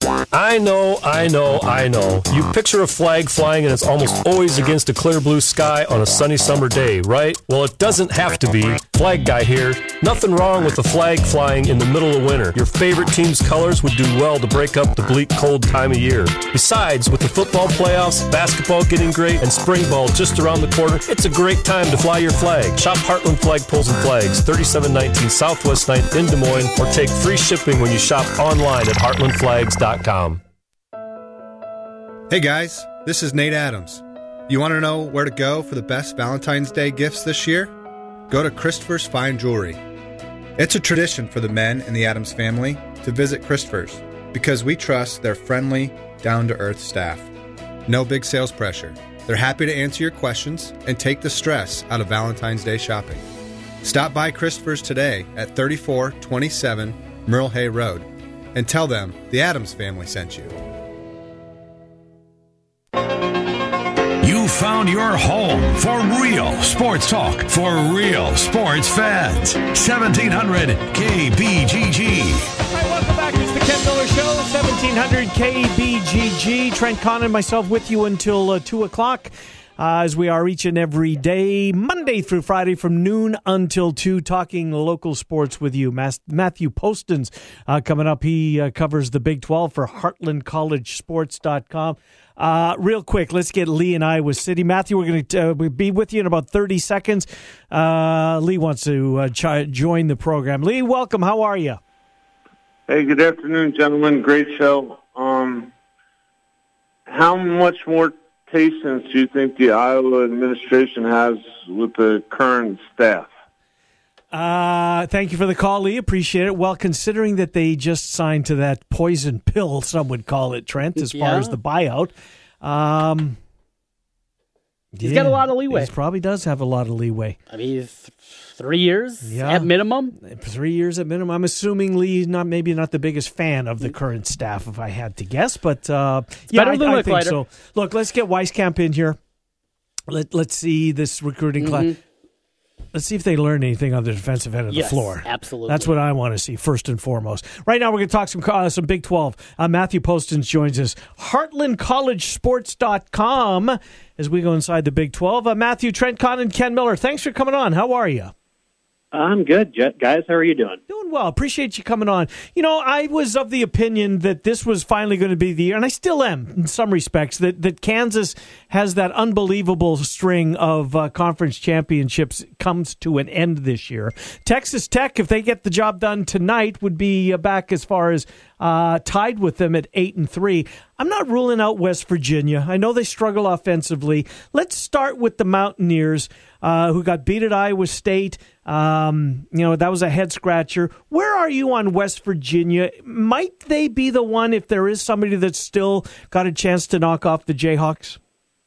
Speaker 12: I know, I know, I know. You picture a flag flying and it's almost always against a clear blue sky on a sunny summer day, right? Well, it doesn't have to be. Flag Guy here. Nothing wrong with the flag flying in the middle of winter. Your favorite team's colors would do well to break up the bleak, cold time of year. Besides, with the football playoffs, basketball getting great, and spring ball just around the corner, it's a great time to fly your flag. Shop Heartland Flagpoles and Flags, thirty-seven nineteen Southwest ninth in Des Moines, or take free shipping when you shop online at heartland flags dot com.
Speaker 13: Hey guys, this is Nate Adams. You want to know where to go for the best Valentine's Day gifts this year? Go to Christopher's Fine Jewelry. It's a tradition for the men in the Adams family to visit Christopher's because we trust their friendly, down-to-earth staff. No big sales pressure. They're happy to answer your questions and take the stress out of Valentine's Day shopping. Stop by Christopher's today at thirty-four twenty-seven Merle Hay Road and tell them the Adams family sent you.
Speaker 2: You found your home for real sports talk for real sports fans. seventeen hundred K B G G.
Speaker 4: All right, welcome back. It's the Ken Miller Show, seventeen hundred K B G G. Trent Conn and myself with you until uh, two o'clock. Uh, as we are each and every day, Monday through Friday from noon until two, talking local sports with you. Mas- Matthew Poston's uh, coming up. He uh, covers the Big twelve for heartland college sports dot com. Uh, real quick, let's get Lee in Iowa City. Matthew, we're going to uh, be with you in about thirty seconds. Uh, Lee wants to uh, ch- join the program. Lee, welcome. How are you?
Speaker 14: Hey, good afternoon, gentlemen. Great show. Um, how much more patience do you think the Iowa administration has with the current staff?
Speaker 4: Uh, thank you for the call, Lee. Appreciate it. Well, considering that they just signed to that poison pill, some would call it, Trent, as
Speaker 5: yeah.
Speaker 4: far as the buyout. Um,
Speaker 5: He's
Speaker 4: yeah,
Speaker 5: got a lot of leeway.
Speaker 4: He probably does have a lot of leeway.
Speaker 5: I mean, th- three years
Speaker 4: yeah.
Speaker 5: at minimum?
Speaker 4: Three years at minimum. I'm assuming Lee's not maybe not the biggest fan of the current staff, if I had to guess. But uh, yeah,
Speaker 5: better than
Speaker 4: I, I think
Speaker 5: Licklider.
Speaker 4: so. Look, let's get Weiskamp in here. Let, let's see this recruiting
Speaker 5: mm-hmm.
Speaker 4: class. Let's see if they learn anything on the defensive end of
Speaker 5: yes,
Speaker 4: the floor.
Speaker 5: Absolutely.
Speaker 4: That's what I want to see first and foremost. Right now, we're going to talk some uh, some Big twelve. Uh, Matthew Postins joins us. Heartland College Sports dot com as we go inside the Big twelve. Uh, Matthew, Trent Conn, and Ken Miller, thanks for coming on. How are you?
Speaker 15: I'm good, guys. How are you doing?
Speaker 4: Doing well. Appreciate you coming on. You know, I was of the opinion that this was finally going to be the year, and I still am in some respects, that, that Kansas has that unbelievable string of uh, conference championships comes to an end this year. Texas Tech, if they get the job done tonight, would be uh, back as far as uh, tied with them at eight and three. I'm not ruling out West Virginia. I know they struggle offensively. Let's start with the Mountaineers, uh, who got beat at Iowa State. Um, you know, that was a head scratcher. Where are you on West Virginia? Might they be the one if there is somebody that's still got a chance to knock off the Jayhawks?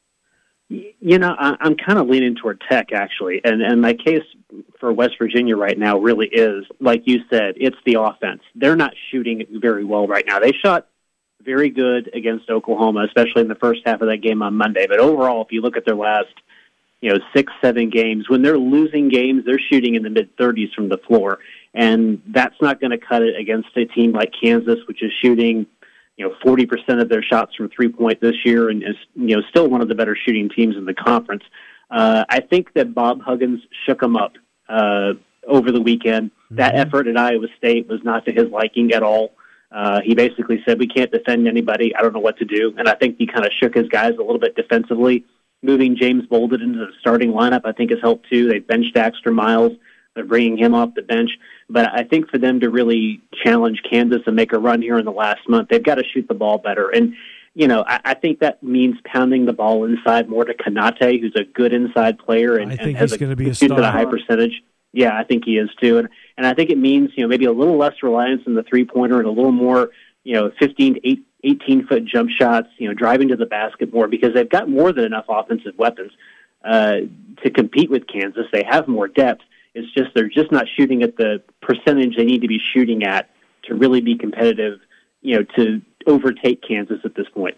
Speaker 15: You know, I, I'm kind of leaning toward Tech, actually. And, and my case for West Virginia right now really is, like you said, it's the offense. They're not shooting very well right now. They shot very good against Oklahoma, especially in the first half of that game on Monday. But overall, if you look at their last, you know, six, seven games, when they're losing games, they're shooting in the mid-thirties from the floor. And that's not going to cut it against a team like Kansas, which is shooting, you know, forty percent of their shots from three-point this year and is, you know, still one of the better shooting teams in the conference. Uh, I think that Bob Huggins shook them up uh, over the weekend. Mm-hmm. That effort at Iowa State was not to his liking at all. Uh, he basically said, we can't defend anybody. I don't know what to do. And I think he kind of shook his guys a little bit defensively. Moving James Bolden into the starting lineup, I think, has helped too. They benched Daxter Miles. They're bringing him off the bench. But I think for them to really challenge Kansas and make a run here in the last month, they've got to shoot the ball better. And, you know, I, I think that means pounding the ball inside more to Kanate, who's a good inside player and,
Speaker 4: I think
Speaker 15: and has
Speaker 4: he's going to be a
Speaker 15: shoots
Speaker 4: star.
Speaker 15: at a high percentage. Yeah, I think he is too. And and I think it means, you know, maybe a little less reliance on the three-pointer and a little more, you know, fifteen to eighteen-foot jump shots, you know, driving to the basket more because they've got more than enough offensive weapons uh, to compete with Kansas. They have more depth. It's just they're just not shooting at the percentage they need to be shooting at to really be competitive, you know, to overtake Kansas at this point.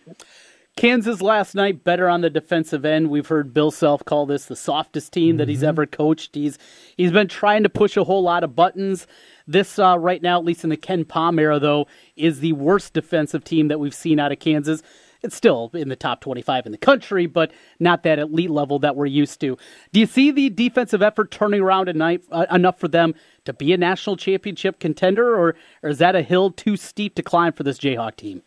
Speaker 5: Kansas last night better on the defensive end. We've heard Bill Self call this the softest team mm-hmm. that he's ever coached. He's he's been trying to push a whole lot of buttons. This uh, right now, at least in the Ken Pom era, though, is the worst defensive team that we've seen out of Kansas. It's still in the top twenty-five in the country, but not that elite level that we're used to. Do you see the defensive effort turning around tonight uh, enough for them to be a national championship contender, or, or is that a hill too steep to climb for this Jayhawk team?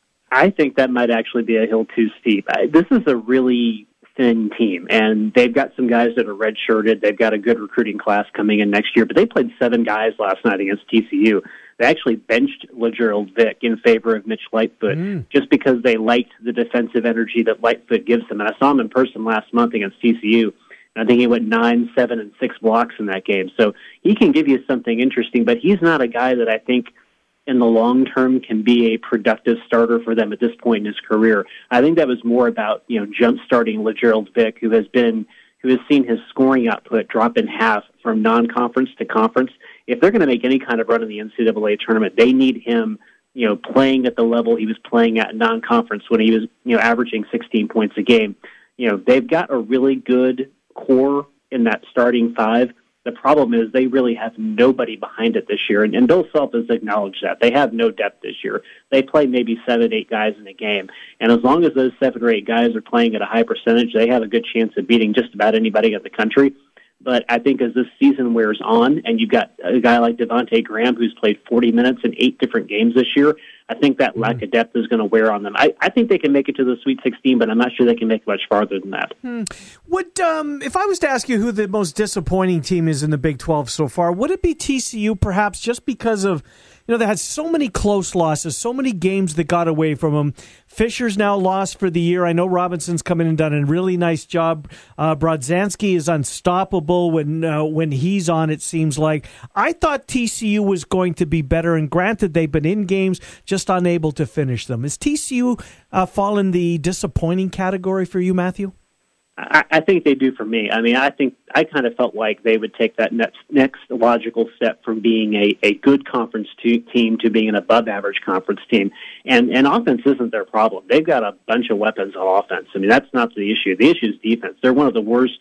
Speaker 15: I think that might actually be a hill too steep. I, this is a really thin team, and they've got some guys that are redshirted. They've got a good recruiting class coming in next year, but they played seven guys last night against T C U. They actually benched LaGerald Vick in favor of Mitch Lightfoot mm. just because they liked the defensive energy that Lightfoot gives them. And I saw him in person last month against T C U, and I think he went nine, seven, and six blocks in that game. So he can give you something interesting, but he's not a guy that I think in the long term can be a productive starter for them at this point in his career. I think that was more about, you know, jump starting LaGerald Vick, who has been who has seen his scoring output drop in half from non-conference to conference. If they're going to make any kind of run in the N C double A tournament, they need him, you know, playing at the level he was playing at in non-conference when he was, you know, averaging sixteen points a game. You know, they've got a really good core in that starting five. The problem is they really have nobody behind it this year, and, and Bill Self has acknowledged that. They have no depth this year. They play maybe seven, eight guys in a game, and as long as those seven or eight guys are playing at a high percentage, they have a good chance of beating just about anybody in the country. But I think as this season wears on, and you've got a guy like Devontae Graham who's played forty minutes in eight different games this year, I think that lack mm. of depth is going to wear on them. I, I think they can make it to the Sweet sixteen, but I'm not sure they can make much farther than that.
Speaker 4: Hmm. Would um, if I was to ask you who the most disappointing team is in the Big twelve so far, would it be T C U perhaps just because of, you know, they had so many close losses, so many games that got away from them. Fisher's now lost for the year. I know Robinson's come in and done a really nice job. Uh, Brodzinski is unstoppable when uh, when he's on, it seems like. I thought T C U was going to be better, and granted, they've been in games, just unable to finish them. Is T C U uh, fall in the disappointing category for you, Matthew?
Speaker 15: I, I think they do for me. I mean, I think I kind of felt like they would take that next, next logical step from being a, a good conference to, team to being an above-average conference team. And, and offense isn't their problem. They've got a bunch of weapons on offense. I mean, that's not the issue. The issue is defense. They're one of the worst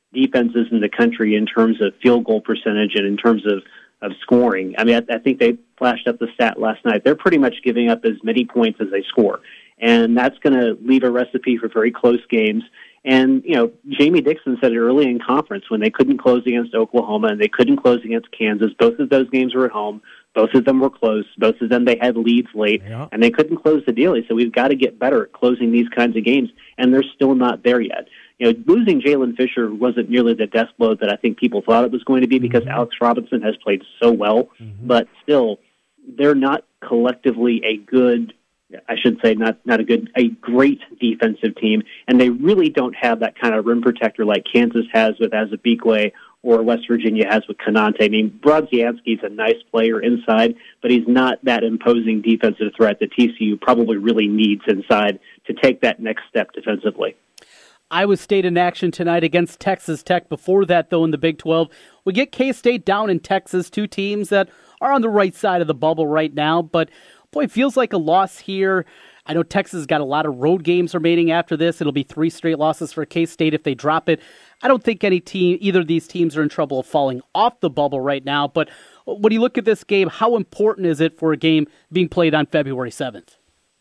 Speaker 15: defenses in the country in terms of field goal percentage and in terms of, of scoring. I mean, I, I think they flashed up the stat last night. They're pretty much giving up as many points as they score. And that's going to leave a recipe for very close games. And, you know, Jamie Dixon said it early in conference when they couldn't close against Oklahoma and they couldn't close against Kansas. Both of those games were at home. Both of them were close. Both of them, they had leads late, yeah. and they couldn't close the deal. He said, we've got to get better at closing these kinds of games, and they're still not there yet. You know, losing Jalen Fisher wasn't nearly the death blow that I think people thought it was going to be because mm-hmm. Alex Robinson has played so well, mm-hmm. but still, they're not collectively a good, I should say not, not a good, a great defensive team, and they really don't have that kind of rim protector like Kansas has with Azabikwe or West Virginia has with Konante. I mean, Brodzianski's a nice player inside, but he's not that imposing defensive threat that T C U probably really needs inside to take that next step defensively.
Speaker 5: Iowa State in action tonight against Texas Tech. Before that, though, in the Big twelve, we get K-State down in Texas, two teams that are on the right side of the bubble right now, but boy, it feels like a loss here. I know Texas has got a lot of road games remaining after this. It'll be three straight losses for K-State if they drop it. I don't think any team, either of these teams are in trouble of falling off the bubble right now, but when you look at this game, how important is it for a game being played on February seventh?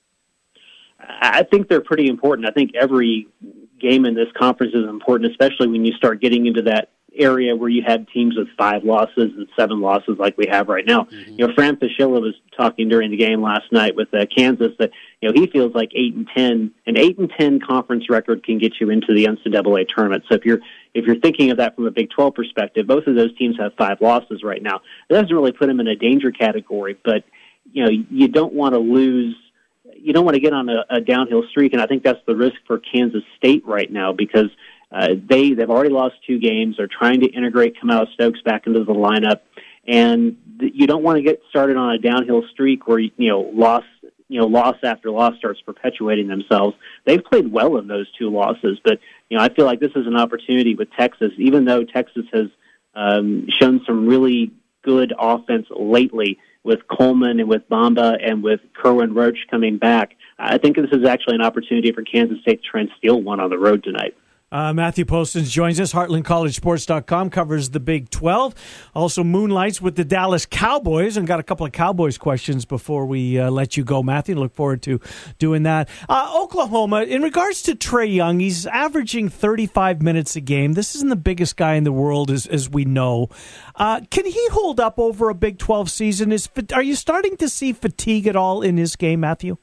Speaker 15: I think they're pretty important. I think every game in this conference is important, especially when you start getting into that area where you had teams with five losses and seven losses like we have right now. Mm-hmm. You know, Fran Fischilla was talking during the game last night with uh, Kansas that, you know, he feels like eight and ten, an eight and ten conference record can get you into the N C double A tournament. So if you're if you're thinking of that from a Big twelve perspective, both of those teams have five losses right now. It doesn't really put them in a danger category, but you know, you don't want to lose. You don't want to get on a, a downhill streak, and I think that's the risk for Kansas State right now because uh, they they've already lost two games. They're trying to integrate Kamau Stokes back into the lineup, and th- you don't want to get started on a downhill streak where you know loss you know loss after loss starts perpetuating themselves. They've played well in those two losses, but you know I feel like this is an opportunity with Texas, even though Texas has um, shown some really good offense lately. With Coleman and with Bamba and with Kerwin Roach coming back, I think this is actually an opportunity for Kansas State to try and steal one on the road tonight.
Speaker 4: Uh, Matthew Postins joins us. Heartland College Sports dot com covers the Big twelve. Also moonlights with the Dallas Cowboys, and got a couple of Cowboys questions before we uh, let you go, Matthew. Look forward to doing that. Uh, Oklahoma, in regards to Trae Young, he's averaging thirty-five minutes a game. This isn't the biggest guy in the world, as, as we know. Uh, can he hold up over a Big twelve season? Is Are you starting to see fatigue at all in his game, Matthew?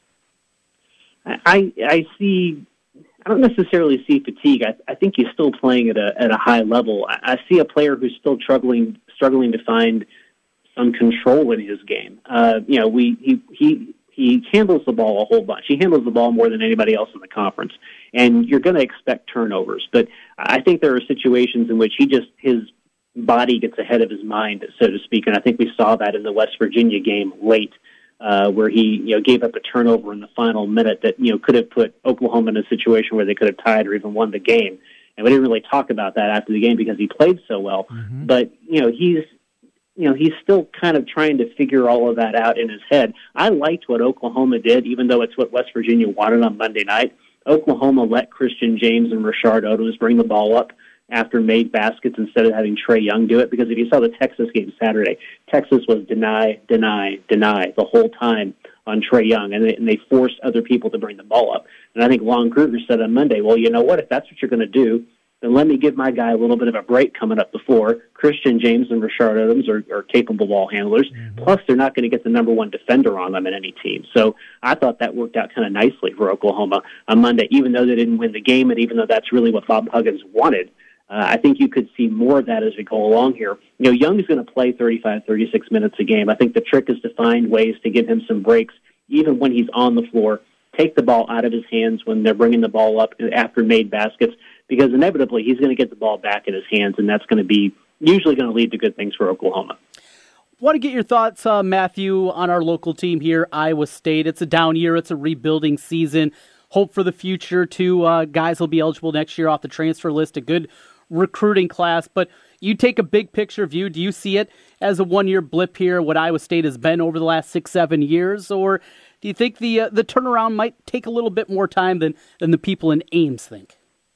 Speaker 15: I I see... I don't necessarily see fatigue. I, I think he's still playing at a at a high level. I, I see a player who's still struggling struggling to find some control in his game. Uh, you know, we he he he handles the ball a whole bunch. He handles the ball more than anybody else in the conference, and you're going to expect turnovers. But I think there are situations in which he just his body gets ahead of his mind, so to speak. And I think we saw that in the West Virginia game late. Uh, where he, you know, gave up a turnover in the final minute that, you know, could have put Oklahoma in a situation where they could have tied or even won the game. And we didn't really talk about that after the game because he played so well. Mm-hmm. But, you know, he's, you know, he's still kind of trying to figure all of that out in his head. I liked what Oklahoma did, even though it's what West Virginia wanted on Monday night. Oklahoma let Christian James and Rashard Odoms bring the ball up after made baskets instead of having Trae Young do it. Because if you saw the Texas game Saturday, Texas was deny, deny, deny the whole time on Trae Young, and they, and they forced other people to bring the ball up. And I think Lon Kruger said on Monday, well, you know what, if that's what you're going to do, then let me give my guy a little bit of a break coming up the floor. Christian James and Rashard Odoms are, are capable ball handlers. Mm-hmm. Plus, they're not going to get the number one defender on them in any team. So I thought that worked out kind of nicely for Oklahoma on Monday, even though they didn't win the game and even though that's really what Bob Huggins wanted. Uh, I think you could see more of that as we go along here. You know, Young is going to play thirty-five, thirty-six minutes a game. I think the trick is to find ways to give him some breaks, even when he's on the floor. Take the ball out of his hands when they're bringing the ball up after made baskets, because inevitably he's going to get the ball back in his hands, and that's going to be usually going to lead to good things for Oklahoma.
Speaker 5: Want to get your thoughts, uh, Matthew, on our local team here, Iowa State. It's a down year. It's a rebuilding season. Hope for the future, too. Uh, guys will be eligible next year off the transfer list. A good recruiting class, but you take a big picture view. Do you see it as a one-year blip here, what Iowa State has been over the last six, seven years, or do you think the uh, the turnaround might take a little bit more time than, than the people in Ames think?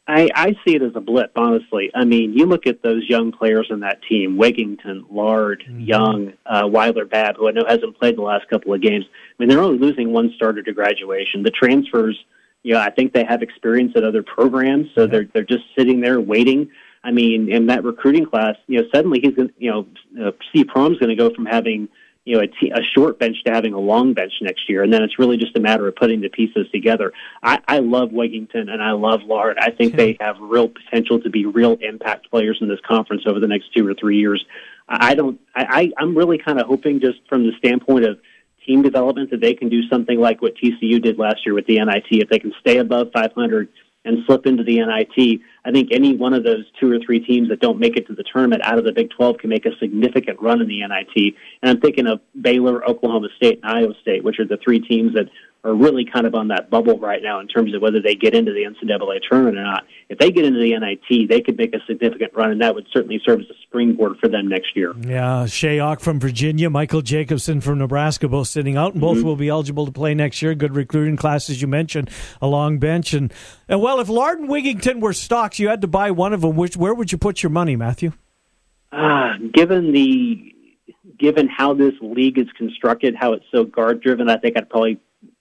Speaker 15: I, I see it as a blip, honestly. I mean, you look at those young players on that team, Wigington, Lard, mm-hmm. Young, uh, Weiler-Babb, who I know hasn't played the last couple of games. I mean, they're only losing one starter to graduation. The transfers, you know, I think they have experience at other programs, so yeah. they're they're just sitting there waiting. I mean, in that recruiting class, you know, suddenly he's going to, you know, uh, Steve Prohm's going to go from having, you know, a, t- a short bench to having a long bench next year, and then it's really just a matter of putting the pieces together. I, I love Wigington and I love Lard. I think they have real potential to be real impact players in this conference over the next two or three years. I don't. I, I'm really kind of hoping, just from the standpoint of team development, that they can do something like what T C U did last year with the N I T. If they can stay above five hundred and slip into the N I T, I think any one of those two or three teams that don't make it to the tournament out of the Big twelve can make a significant run in the N I T. And I'm thinking of Baylor, Oklahoma State, and Iowa State, which are the three teams that are really kind of on that bubble right now in terms of whether they get into the N C double A tournament or not. If they get into the N I T, they could make a significant run, and that would certainly serve as a springboard for them next year.
Speaker 4: Yeah, Shea Ock from Virginia, Michael Jacobson from Nebraska, both sitting out, and both mm-hmm. will be eligible to play next year. Good recruiting class, as you mentioned, a long bench. And, and well, if Lard and Wigington were stocks, you had to buy one of them. Which, where would you put your money, Matthew?
Speaker 15: Uh, given the given how this league is constructed, how it's so guard-driven, I think I'd probably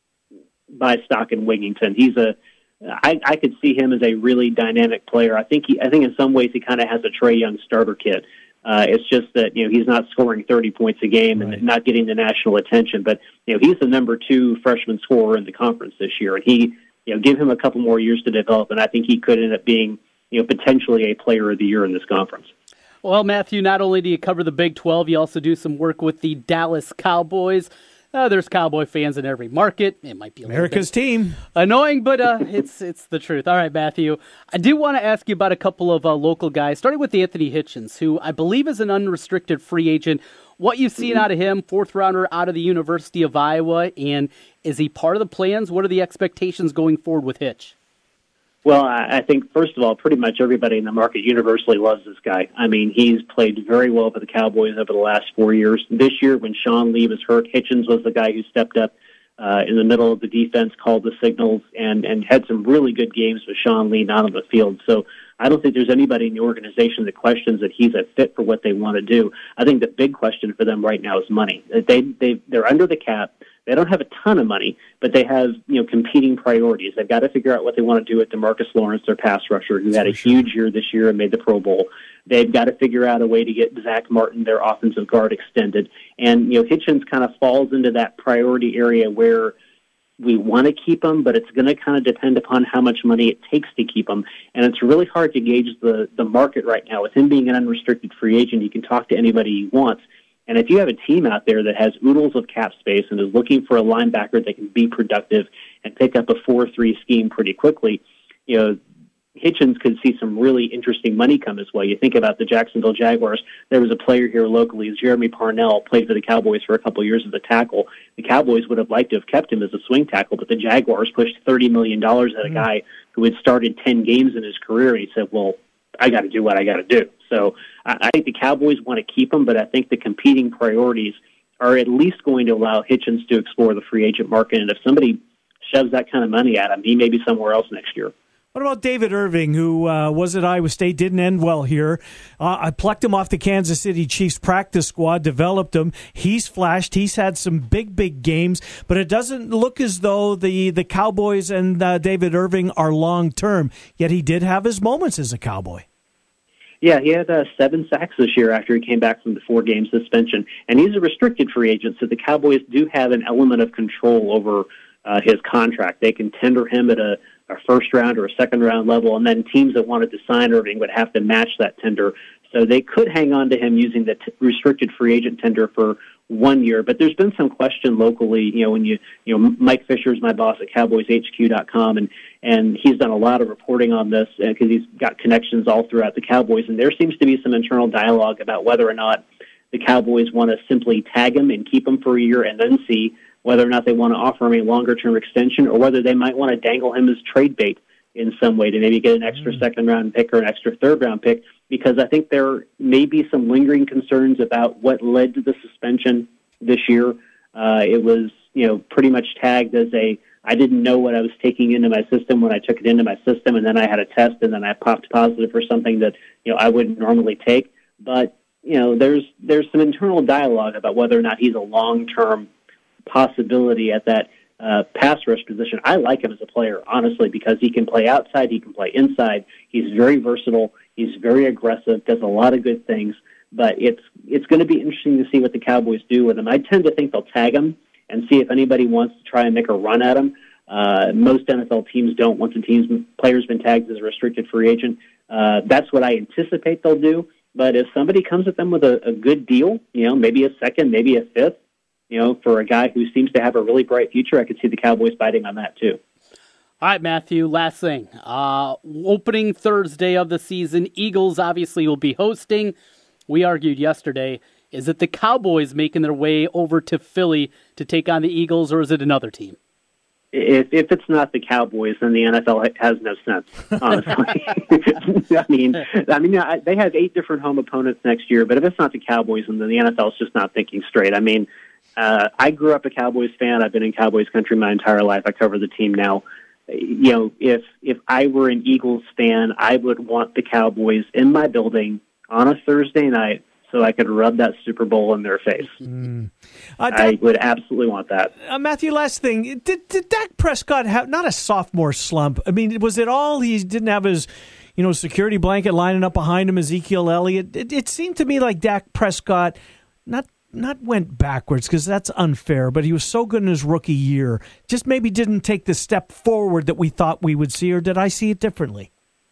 Speaker 15: buy stock in Wigington. He's a, I, I could see him as a really dynamic player. I think he, I think in some ways he kind of has a Trae Young starter kit. Uh, it's just that, you know, he's not scoring thirty points a game right. and not getting the national attention. But, you know, he's the number two freshman scorer in the conference this year. And he, you know, give him a couple more years to develop, and I think he could end up being, you know, potentially a player of the year in this conference.
Speaker 5: Well, Matthew, not only do you cover the Big twelve, you also do some work with the Dallas Cowboys. Uh, there's Cowboy fans in every market. It might be a
Speaker 4: America's team.
Speaker 5: Annoying, but uh, it's it's the truth. All right, Matthew. I do want to ask you about a couple of uh, local guys, starting with Anthony Hitchens, who I believe is an unrestricted free agent. What you've seen out of him, fourth rounder out of the University of Iowa, and is he part of the plans? What are the expectations going forward with Hitch?
Speaker 15: Well, I think, first of all, pretty much everybody in the market universally loves this guy. I mean, he's played very well for the Cowboys over the last four years. This year, when Sean Lee was hurt, Hitchens was the guy who stepped up uh, in the middle of the defense, called the signals, and, and had some really good games with Sean Lee not on the field. So I don't think there's anybody in the organization that questions that he's a fit for what they want to do. I think the big question for them right now is money. They, they, they're under the cap. They don't have a ton of money, but they have, you know, competing priorities. They've got to figure out what they want to do with DeMarcus Lawrence, their pass rusher, who had a huge year this year and made the Pro Bowl. They've got to figure out a way to get Zach Martin, their offensive guard, extended. And, you know, Hitchens kind of falls into that priority area where we want to keep him, but it's going to kind of depend upon how much money it takes to keep him. And it's really hard to gauge the, the market right now. With him being an unrestricted free agent, he can talk to anybody he wants. And if you have a team out there that has oodles of cap space and is looking for a linebacker that can be productive and pick up a four three scheme pretty quickly, you know, Hitchens could see some really interesting money come his way. You think about the Jacksonville Jaguars. There was a player here locally, Jeremy Parnell, played for the Cowboys for a couple of years as a tackle. The Cowboys would have liked to have kept him as a swing tackle, but the Jaguars pushed thirty million dollars at a guy who had started ten games in his career, and he said, well, I got to do what I got to do. So I, I think the Cowboys want to keep him, but I think the competing priorities are at least going to allow Hitchens to explore the free agent market. And if somebody shoves that kind of money at him, he may be somewhere else next year.
Speaker 4: What about David Irving, who uh, was at Iowa State, didn't end well here? Uh, I plucked him off the Kansas City Chiefs practice squad, developed him. He's flashed. He's had some big, big games, but it doesn't look as though the, the Cowboys and uh, David Irving are long-term, yet he did have his moments as a Cowboy.
Speaker 15: Yeah, he had uh, seven sacks this year after he came back from the four-game suspension, and he's a restricted free agent, so the Cowboys do have an element of control over uh, his contract. They can tender him at a a first round or a second round level, and then teams that wanted to sign Irving would have to match that tender. So they could hang on to him using the t- restricted free agent tender for one year. But there's been some question locally, you know, when you, you know, Mike Fisher is my boss at Cowboys H Q dot com, and, and he's done a lot of reporting on this because uh, he's got connections all throughout the Cowboys. And there seems to be some internal dialogue about whether or not the Cowboys want to simply tag him and keep him for a year and then see whether or not they want to offer him a longer-term extension, or whether they might want to dangle him as trade bait in some way to maybe get an extra mm. second-round pick or an extra third-round pick, because I think there may be some lingering concerns about what led to the suspension this year. Uh, it was, you know, pretty much tagged as a I didn't know what I was taking into my system when I took it into my system, and then I had a test, and then I popped positive for something that, you know, I wouldn't normally take. But, you know, there's there's some internal dialogue about whether or not he's a long-term possibility at that uh, pass rush position. I like him as a player, honestly, because he can play outside, he can play inside. He's very versatile. He's very aggressive, does a lot of good things. But it's it's going to be interesting to see what the Cowboys do with him. I tend to think they'll tag him and see if anybody wants to try and make a run at him. Uh, most N F L teams don't. Once a team's player's been tagged as a restricted free agent, uh, that's what I anticipate they'll do. But if somebody comes at them with a, a good deal, you know, maybe a second, maybe a fifth, you know, for a guy who seems to have a really bright future, I could see the Cowboys biting on that too.
Speaker 5: All right, Matthew, last thing. Uh, opening Thursday of the season, Eagles obviously will be hosting. We argued yesterday, is it the Cowboys making their way over to Philly to take on the Eagles, or is it another team?
Speaker 15: If if it's not the Cowboys, then the N F L has no sense, honestly. I mean, I mean, they have eight different home opponents next year, but if it's not the Cowboys, then the N F L is just not thinking straight. I mean, uh, I grew up a Cowboys fan. I've been in Cowboys country my entire life. I cover the team now. You know, if if I were an Eagles fan, I would want the Cowboys in my building on a Thursday night so I could rub that Super Bowl in their face. Mm. Uh, Dak, I would absolutely want that.
Speaker 4: Uh, Matthew, last thing. Did, did Dak Prescott have, not a sophomore slump, I mean, was it all he didn't have his, you know, security blanket lining up behind him, Ezekiel Elliott? It, it seemed to me like Dak Prescott not not went backwards, because that's unfair, but he was so good in his rookie year. Just maybe didn't take the step forward that we thought we would see, or did I see it differently?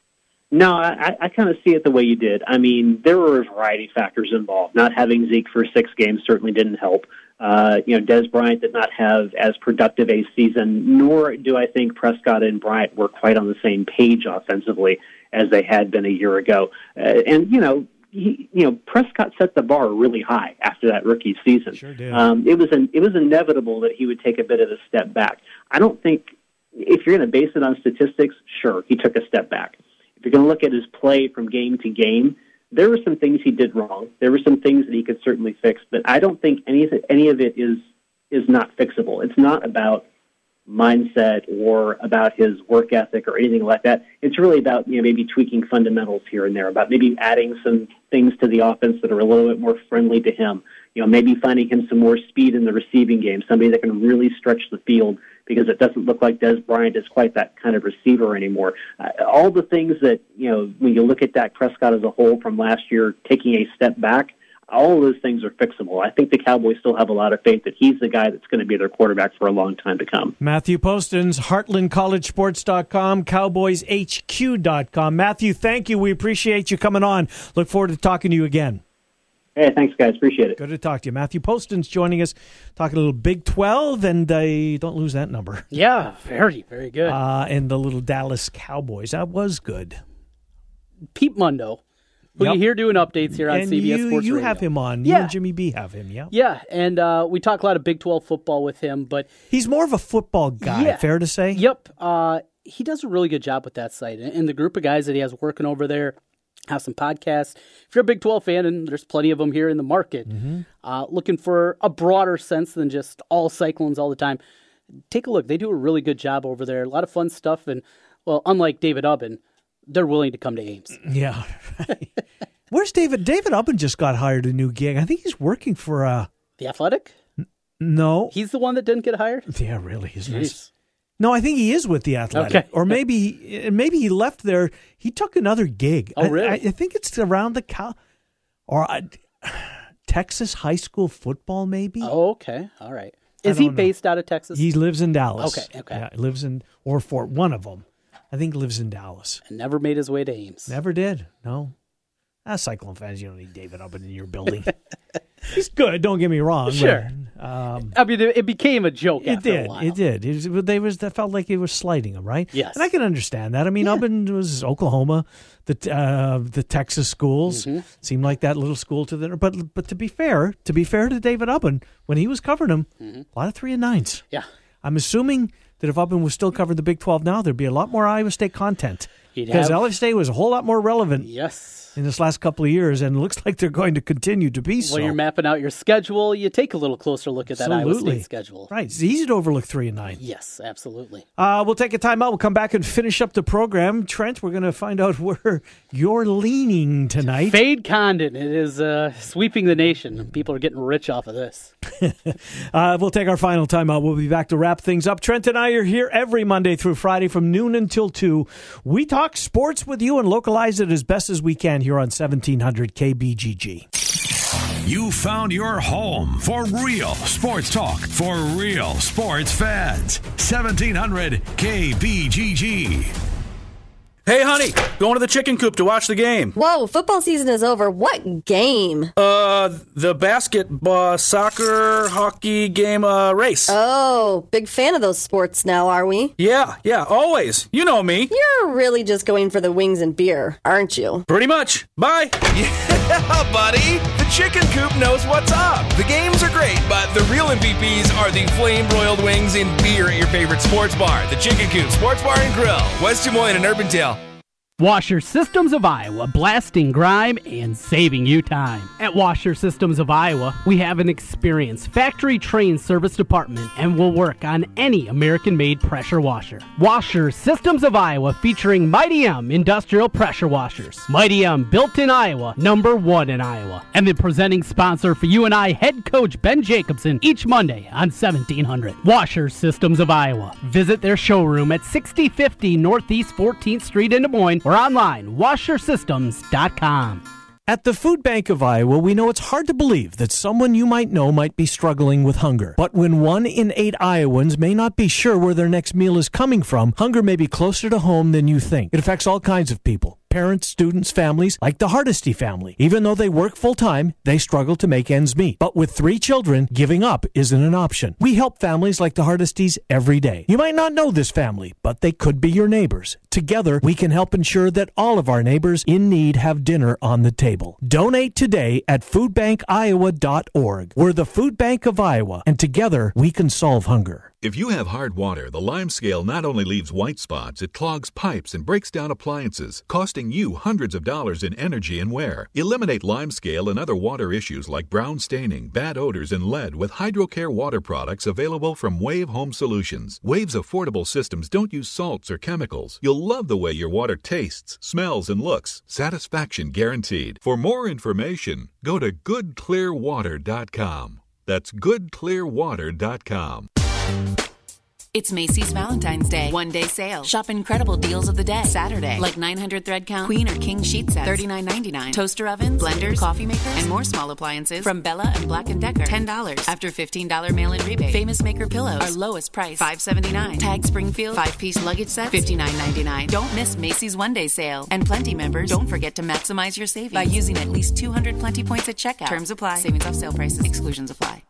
Speaker 15: No, I, I kind of see it the way you did. I mean, there were a variety of factors involved. Not having Zeke for six games certainly didn't help. Uh, you know, Des Bryant did not have as productive a season, nor do I think Prescott and Bryant were quite on the same page offensively as they had been a year ago. Uh, and, you know, he, you know, Prescott set the bar really high after that rookie season.
Speaker 4: Sure did.
Speaker 15: Um, it was an, it was inevitable that he would take a bit of a step back. I don't think, if you're going to base it on statistics, sure, he took a step back. If you're going to look at his play from game to game, there were some things he did wrong. There were some things that he could certainly fix, but I don't think any of it, any of it is is not fixable. It's not about mindset or about his work ethic or anything like that. It's really about, you know, maybe tweaking fundamentals here and there, about maybe adding some things to the offense that are a little bit more friendly to him. You know, maybe finding him some more speed in the receiving game, somebody that can really stretch the field, because it doesn't look like Des Bryant is quite that kind of receiver anymore. Uh, all the things that, you know, when you look at Dak Prescott as a whole from last year, taking a step back, all of those things are fixable. I think the Cowboys still have a lot of faith that he's the guy that's going to be their quarterback for a long time to come.
Speaker 4: Matthew Postins, Heartland College Sports dot com, Cowboys H Q dot com. Matthew, thank you. We appreciate you coming on. Look forward to talking to you again.
Speaker 15: Hey, thanks, guys. Appreciate it.
Speaker 4: Good to talk to you. Matthew Poston's joining us, talking a little Big twelve, and uh, don't lose that number.
Speaker 5: Yeah, very, very good.
Speaker 4: Uh, and the little Dallas Cowboys. That was good.
Speaker 5: Pete Mundo, who
Speaker 4: Yep.
Speaker 5: you hear doing updates here on
Speaker 4: and
Speaker 5: C B S
Speaker 4: you,
Speaker 5: Sports
Speaker 4: you
Speaker 5: Radio.
Speaker 4: have him on.
Speaker 5: Yeah.
Speaker 4: You and Jimmy B have him, yeah?
Speaker 5: Yeah, and uh, we talk a lot of Big twelve football with him, but
Speaker 4: He's more of a football guy,
Speaker 5: Yeah.
Speaker 4: fair to say?
Speaker 5: Yep. Uh, he does a really good job with that site. And the group of guys that he has working over there have some podcasts. If you're a Big twelve fan, and there's plenty of them here in the market,
Speaker 4: Mm-hmm.
Speaker 5: uh, looking for a broader sense than just all Cyclones all the time, take a look. They do a really good job over there. A lot of fun stuff. And, well, unlike David Ubben, they're willing to come to Ames.
Speaker 4: Yeah. Where's David? David Ubben just got hired a new gig. I think he's working for uh
Speaker 5: The Athletic?
Speaker 4: No.
Speaker 5: He's the one that didn't get hired?
Speaker 4: Yeah, really. Isn't
Speaker 5: Jeez.
Speaker 4: it? No, I think he is with the Athletic.
Speaker 5: Okay.
Speaker 4: Or maybe maybe he left there. He took another gig.
Speaker 5: Oh, really?
Speaker 4: I, I think it's around the Cal or uh, Texas high school football, maybe.
Speaker 5: Oh, okay. All right.
Speaker 4: I
Speaker 5: Is he
Speaker 4: don't know.
Speaker 5: based out of Texas?
Speaker 4: He lives in Dallas.
Speaker 5: Okay, okay.
Speaker 4: Yeah, he lives in or Fort. One of them, I think, lives in Dallas.
Speaker 5: And never made his way to Ames.
Speaker 4: Never did. No. As Cyclone fans, you don't need David Ubben in your building. He's good. Don't get me wrong.
Speaker 5: Sure.
Speaker 4: But, um,
Speaker 5: I mean, it it became a joke
Speaker 4: It
Speaker 5: after
Speaker 4: did.
Speaker 5: a while.
Speaker 4: It did. It was, they was that felt like it was slighting him, right?
Speaker 5: Yes.
Speaker 4: And I can understand that. I mean,
Speaker 5: Yeah.
Speaker 4: Ubben was Oklahoma, the uh, the Texas schools
Speaker 5: Mm-hmm.
Speaker 4: seemed like that little school to the. But but to be fair, to be fair to David Ubben, when he was covering him,
Speaker 5: Mm-hmm.
Speaker 4: a lot of three and nines.
Speaker 5: Yeah.
Speaker 4: I'm assuming that if Ubben was still covering the Big twelve now, there'd be a lot more Iowa State content
Speaker 5: He'd
Speaker 4: because
Speaker 5: have-
Speaker 4: Iowa State was a whole lot more relevant.
Speaker 5: Yes.
Speaker 4: in this last couple of years, and it looks like they're going to continue to be so.
Speaker 5: When you're mapping out your schedule, you take a little closer look at that
Speaker 4: Absolutely.
Speaker 5: Iowa State schedule.
Speaker 4: Right. It's easy to overlook three and nine.
Speaker 5: Yes, absolutely.
Speaker 4: Uh, we'll take a time out. We'll come back and finish up the program. Trent, we're going to find out where you're leaning tonight.
Speaker 5: Fade Condon. It is uh, sweeping the nation. People are getting rich off of this.
Speaker 4: uh, we'll take our final time out. We'll be back to wrap things up. Trent and I are here every Monday through Friday from noon until two. We talk sports with you and localize it as best as we can here on seventeen hundred K B G G.
Speaker 2: You found your home for real sports talk for real sports fans. seventeen hundred K B G G.
Speaker 16: Hey, honey, going to the chicken coop to watch the game.
Speaker 17: Whoa, football season is over. What game?
Speaker 16: Uh, the basketball, soccer, hockey game, uh, race.
Speaker 17: Oh, big fan of those sports now, are we?
Speaker 16: Yeah, yeah, always. You know me.
Speaker 17: You're really just going for the wings and beer, aren't you?
Speaker 16: Pretty much. Bye.
Speaker 18: Yeah, buddy. The chicken coop knows what's up. The games are great, but the real M V Ps are the flame-broiled wings and beer at your favorite sports bar. The Chicken Coop Sports Bar and Grill, West Des Moines and Urbandale.
Speaker 11: Washer Systems of Iowa, blasting grime and saving you time. At Washer Systems of Iowa, we have an experienced factory-trained service department and will work on any American-made pressure washer. Washer Systems of Iowa, featuring Mighty M industrial pressure washers. Mighty M, built in Iowa, number one in Iowa. And the presenting sponsor for you and I, head coach Ben Jacobson, each Monday on seventeen hundred. Washer Systems of Iowa. Visit their showroom at sixty fifty Northeast fourteenth Street in Des Moines, or online, washer systems dot com.
Speaker 4: At the Food Bank of Iowa, we know it's hard to believe that someone you might know might be struggling with hunger. But when one in eight Iowans may not be sure where their next meal is coming from, hunger may be closer to home than you think. It affects all kinds of people. Parents, students, families, like the Hardesty family. Even though they work full-time, they struggle to make ends meet. But with three children, giving up isn't an option. We help families like the Hardestys every day. You might not know this family, but they could be your neighbors. Together, we can help ensure that all of our neighbors in need have dinner on the table. Donate today at food bank iowa dot org. We're the Food Bank of Iowa, and together we can solve hunger.
Speaker 19: If you have hard water, the Lime Scale not only leaves white spots, it clogs pipes and breaks down appliances, costing you hundreds of dollars in energy and wear. Eliminate Lime Scale and other water issues like brown staining, bad odors, and lead with HydroCare water products available from Wave Home Solutions. Wave's affordable systems don't use salts or chemicals. You'll love the way your water tastes, smells, and looks. Satisfaction guaranteed. For more information, go to good clear water dot com. That's good clear water dot com.
Speaker 20: It's Macy's Valentine's Day one-day sale. Shop incredible deals of the day. Saturday, like nine hundred thread count queen or king sheet sets, thirty-nine ninety-nine. Toaster ovens, blenders, coffee makers, and more small appliances from Bella and Black and Decker, ten dollars. After fifteen dollars mail-in rebate. Famous Maker pillows, our lowest price, five seventy-nine. Tag Springfield five-piece luggage set, fifty-nine ninety-nine. Don't miss Macy's one-day sale. And Plenty members, don't forget to maximize your savings by using at least two hundred Plenty points at checkout. Terms apply. Savings off sale prices. Exclusions apply.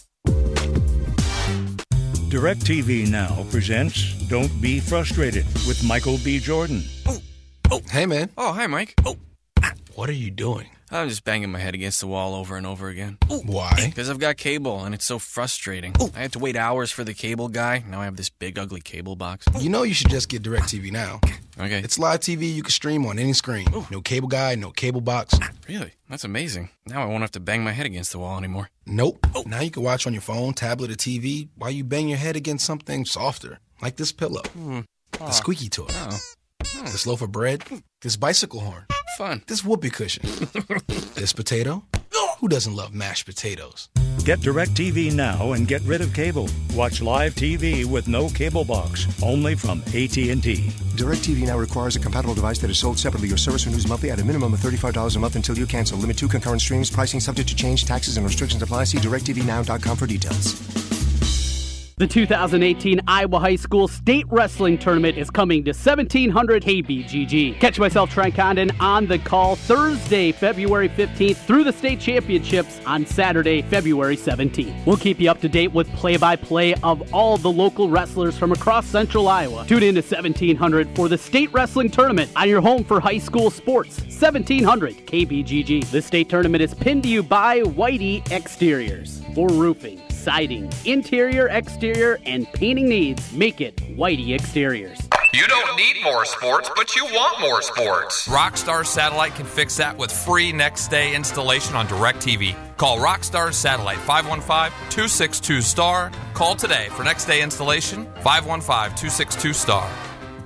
Speaker 21: DirecTV Now presents Don't Be Frustrated with Michael B. Jordan.
Speaker 22: Oh, oh, hey, man.
Speaker 23: Oh, hi, Mike.
Speaker 22: Oh, what are you doing?
Speaker 23: I'm just banging my head against the wall over and over again.
Speaker 22: Ooh. Why?
Speaker 23: Because I've got cable, and it's so frustrating. Ooh. I had to wait hours for the cable guy. Now I have this big, ugly cable box.
Speaker 22: You know you should just get DirecTV Now.
Speaker 23: Okay.
Speaker 22: It's live T V you can stream on any screen. Ooh. No cable guy, no cable box.
Speaker 23: Really? That's amazing. Now I won't have to bang my head against the wall anymore.
Speaker 22: Nope. Oh. Now you can watch on your phone, tablet, or T V while you bang your head against something softer, like this pillow, mm. oh. the squeaky toy, oh. Oh. this loaf of bread, this bicycle horn.
Speaker 23: Fun.
Speaker 22: This whoopee cushion. This potato. Who doesn't love mashed potatoes?
Speaker 21: Get DirecTV Now and get rid of cable. Watch live T V with no cable box, only from A T and T.
Speaker 24: DirecTV Now requires a compatible device that is sold separately. Your service renews monthly at a minimum of thirty-five dollars a month until you cancel. Limit two concurrent streams. Pricing subject to change. Taxes and restrictions apply. See direct T V now dot com for details.
Speaker 11: The two thousand eighteen Iowa High School State Wrestling Tournament is coming to seventeen hundred K B G G. Catch myself, Trent Condon, on the call Thursday, February fifteenth through the state championships on Saturday, February seventeenth. We'll keep you up to date with play-by-play of all the local wrestlers from across central Iowa. Tune in to seventeen hundred for the State Wrestling Tournament on your home for high school sports, seventeen hundred K B G G. The state tournament is pinned to you by Whitey Exteriors. For roofing, siding, interior, exterior, and painting needs, make it Whitey Exteriors.
Speaker 1: You don't need more sports, but you want more sports. Rockstar Satellite can fix that with free next-day installation on DirecTV. Call Rockstar Satellite five one five, two six two, S T A R. Call today for next-day installation, five one five, two six two, S T A R.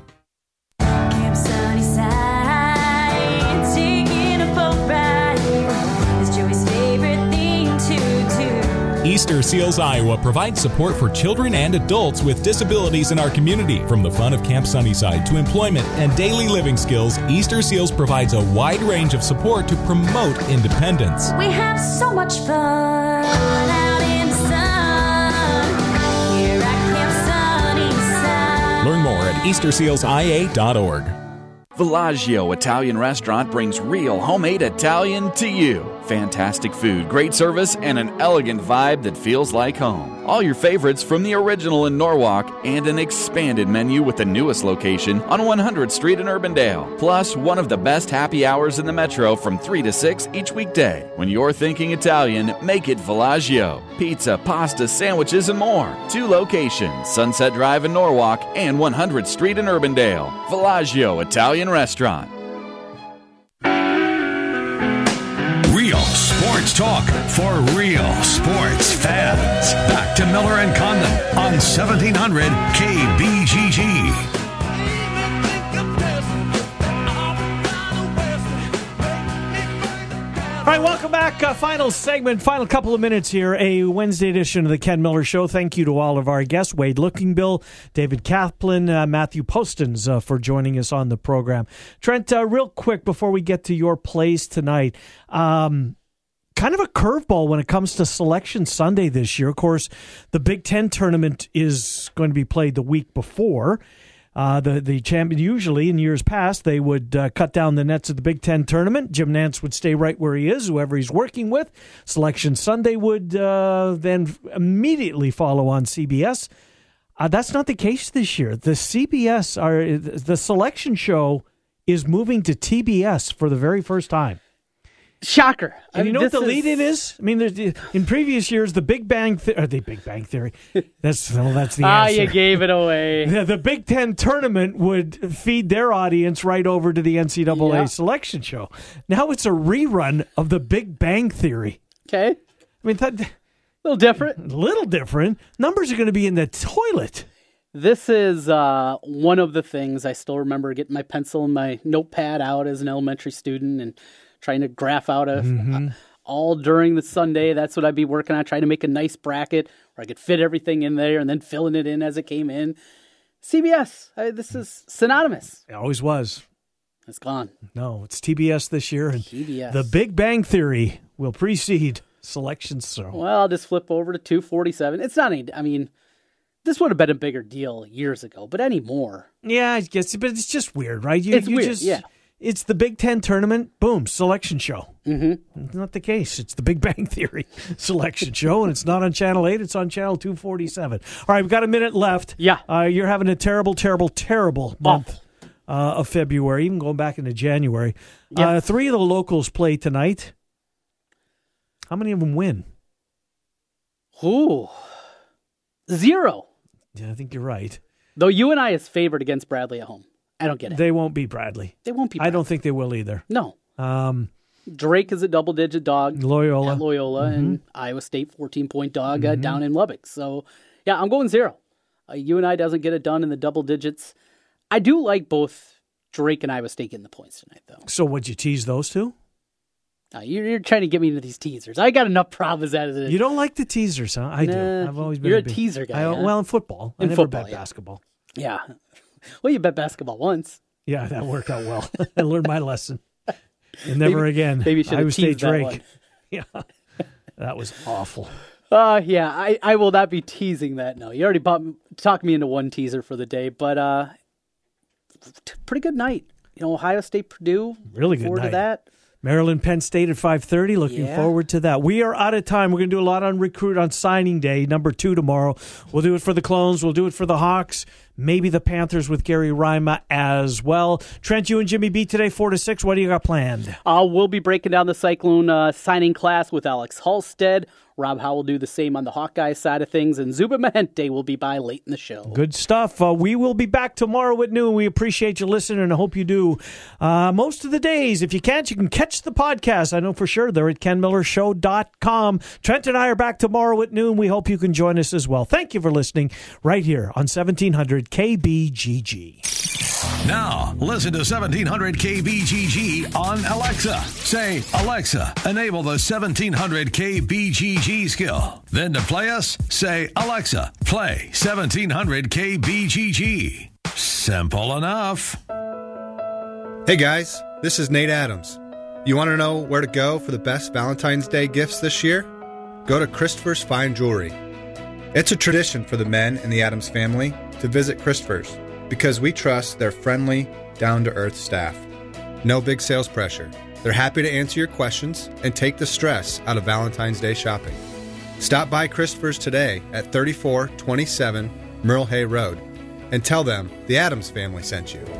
Speaker 3: Easter Seals Iowa provides support for children and adults with disabilities in our community. From the fun of Camp Sunnyside to employment and daily living skills, Easter Seals provides a wide range of support to promote independence.
Speaker 6: We have so much fun out in the sun here at Camp Sunnyside.
Speaker 3: Learn more at easter seals I A dot org.
Speaker 7: Villaggio Italian Restaurant brings real homemade Italian to you. Fantastic food, great service, and an elegant vibe that feels like home. All your favorites from the original in Norwalk and an expanded menu with the newest location on one hundredth Street in Urbandale. Plus, one of the best happy hours in the metro from three to six each weekday. When you're thinking Italian, make it Villaggio. Pizza, pasta, sandwiches, and more. Two locations, Sunset Drive in Norwalk and one hundredth Street in Urbandale. Villaggio Italian Restaurant.
Speaker 2: Real sports talk for real sports fans. Back to Miller and Condon on seventeen hundred K B G G.
Speaker 4: All right, welcome back. Uh, final segment, final couple of minutes here. A Wednesday edition of the Ken Miller Show. Thank you to all of our guests, Wade Lookingbill, David Kaplan, uh, Matthew Postins, uh, for joining us on the program. Trent, uh, real quick before we get to your plays tonight, um, kind of a curveball when it comes to Selection Sunday this year. Of course, the Big Ten tournament is going to be played the week before. Uh, the the champion, usually in years past, they would uh, cut down the nets of the Big Ten tournament. Jim Nantz would stay right where he is, whoever he's working with. Selection Sunday would uh, then immediately follow on C B S. Uh, that's not the case this year. The C B S, are the selection show is moving to T B S for the very first time.
Speaker 5: Shocker.
Speaker 4: And you know what the lead-in is? I mean, in previous years, the Big Bang Theory, or the Big Bang Theory, that's well, that's the
Speaker 5: ah,
Speaker 4: answer.
Speaker 5: you gave it away.
Speaker 4: The, the Big Ten tournament would feed their audience right over to the N C double A
Speaker 5: Yeah.
Speaker 4: selection show. Now it's a rerun of the Big Bang Theory.
Speaker 5: Okay.
Speaker 4: I mean, that, a
Speaker 5: little different.
Speaker 4: A little different. Numbers are going to be in the toilet.
Speaker 5: This is uh, one of the things I still remember getting my pencil and my notepad out as an elementary student and trying to graph out a,
Speaker 4: Mm-hmm.
Speaker 5: uh, all during the Sunday. That's what I'd be working on, trying to make a nice bracket where I could fit everything in there and then filling it in as it came in. C B S, uh, this is synonymous.
Speaker 4: It always was.
Speaker 5: It's gone.
Speaker 4: No, it's T B S this year. And
Speaker 5: T B S.
Speaker 4: the Big Bang Theory will precede Selection Show.
Speaker 5: Well, I'll just flip over to two forty-seven. It's not any, I mean, this would have been a bigger deal years ago, but anymore.
Speaker 4: Yeah, I guess, but it's just weird, right? You,
Speaker 5: It's
Speaker 4: you
Speaker 5: weird,
Speaker 4: just,
Speaker 5: yeah.
Speaker 4: It's the Big Ten tournament, boom, selection show.
Speaker 5: Mm-hmm.
Speaker 4: It's not the case. It's the Big Bang Theory selection show, and it's not on Channel eight. It's on Channel two forty-seven. All right, we've got a minute left.
Speaker 5: Yeah.
Speaker 4: Uh, you're having a terrible, terrible, terrible month uh, of February, even going back into January.
Speaker 5: Yep.
Speaker 4: Uh, three of the locals play tonight. How many of them win?
Speaker 5: Ooh. Zero.
Speaker 4: Yeah, I think you're right.
Speaker 5: Though U N I is favored against Bradley at home. I don't get it.
Speaker 4: They won't beat Bradley.
Speaker 5: They won't beat
Speaker 4: I don't think they will either.
Speaker 5: No.
Speaker 4: Um,
Speaker 5: Drake is a double-digit dog.
Speaker 4: Loyola.
Speaker 5: At Loyola,
Speaker 4: Mhm.
Speaker 5: and Iowa State fourteen-point dog uh,
Speaker 4: Mhm.
Speaker 5: down in Lubbock. So, yeah, I'm going zero. Uh, U N I doesn't get it done in the double digits. I do like both Drake and Iowa State getting the points tonight, though.
Speaker 4: So would you tease those two?
Speaker 5: Uh, you're, you're trying to get me into these teasers. I got enough problems as it is.
Speaker 4: You don't like the teasers, huh? I do.
Speaker 5: Nah,
Speaker 4: I've always been
Speaker 5: you're a
Speaker 4: big-
Speaker 5: teaser guy,
Speaker 4: I,
Speaker 5: huh?
Speaker 4: Well, in football. I
Speaker 5: In
Speaker 4: never
Speaker 5: football,
Speaker 4: bet
Speaker 5: yeah.
Speaker 4: basketball.
Speaker 5: Yeah. Well, you bet basketball once.
Speaker 4: Yeah, that worked out well. I learned my lesson. And never
Speaker 5: Maybe-
Speaker 4: again.
Speaker 5: maybe you should have
Speaker 4: Iowa State
Speaker 5: teased that
Speaker 4: Drake.
Speaker 5: one.
Speaker 4: Yeah. That was awful.
Speaker 5: Uh, yeah, I, I will not be teasing that. No, you already bought, talked me into one teaser for the day, but uh, t- pretty good night. You know, Ohio State, Purdue.
Speaker 4: Really
Speaker 5: Look
Speaker 4: good
Speaker 5: forward
Speaker 4: night.
Speaker 5: to that.
Speaker 4: Maryland, Penn State at five thirty. Looking
Speaker 5: Yeah.
Speaker 4: forward to that. We are out of time. We're going to do a lot on Recruit on signing day, number two tomorrow. We'll do it for the Clones. We'll do it for the Hawks. maybe the Panthers with Gary Rima as well. Trent, you and Jimmy B today, four to six. What do you got planned?
Speaker 5: Uh, we'll be breaking down the Cyclone uh, signing class with Alex Halstead. Rob Howe will do the same on the Hawkeye side of things, and Zuba Mahente will be by late in the show.
Speaker 4: Good stuff. Uh, we will be back tomorrow at noon. We appreciate you listening, and I hope you do. Uh, most of the days, if you can't, you can catch the podcast. I know for sure they're at ken miller show dot com. Trent and I are back tomorrow at noon. We hope you can join us as well. Thank you for listening right here on seventeen hundred K B G G.
Speaker 2: Now, listen to seventeen hundred K B G G on Alexa. Say, Alexa, enable the seventeen hundred K B G G skill. Then to play us, say, Alexa, play seventeen hundred K B G G. Simple enough.
Speaker 13: Hey guys, this is Nate Adams. You want to know where to go for the best Valentine's Day gifts this year? Go to Christopher's Fine Jewelry. It's a tradition for the men in the Adams family to visit Christopher's because we trust their friendly, down-to-earth staff. No big sales pressure. They're happy to answer your questions and take the stress out of Valentine's Day shopping. Stop by Christopher's today at thirty-four twenty-seven Merle Hay Road and tell them the Adams family sent you.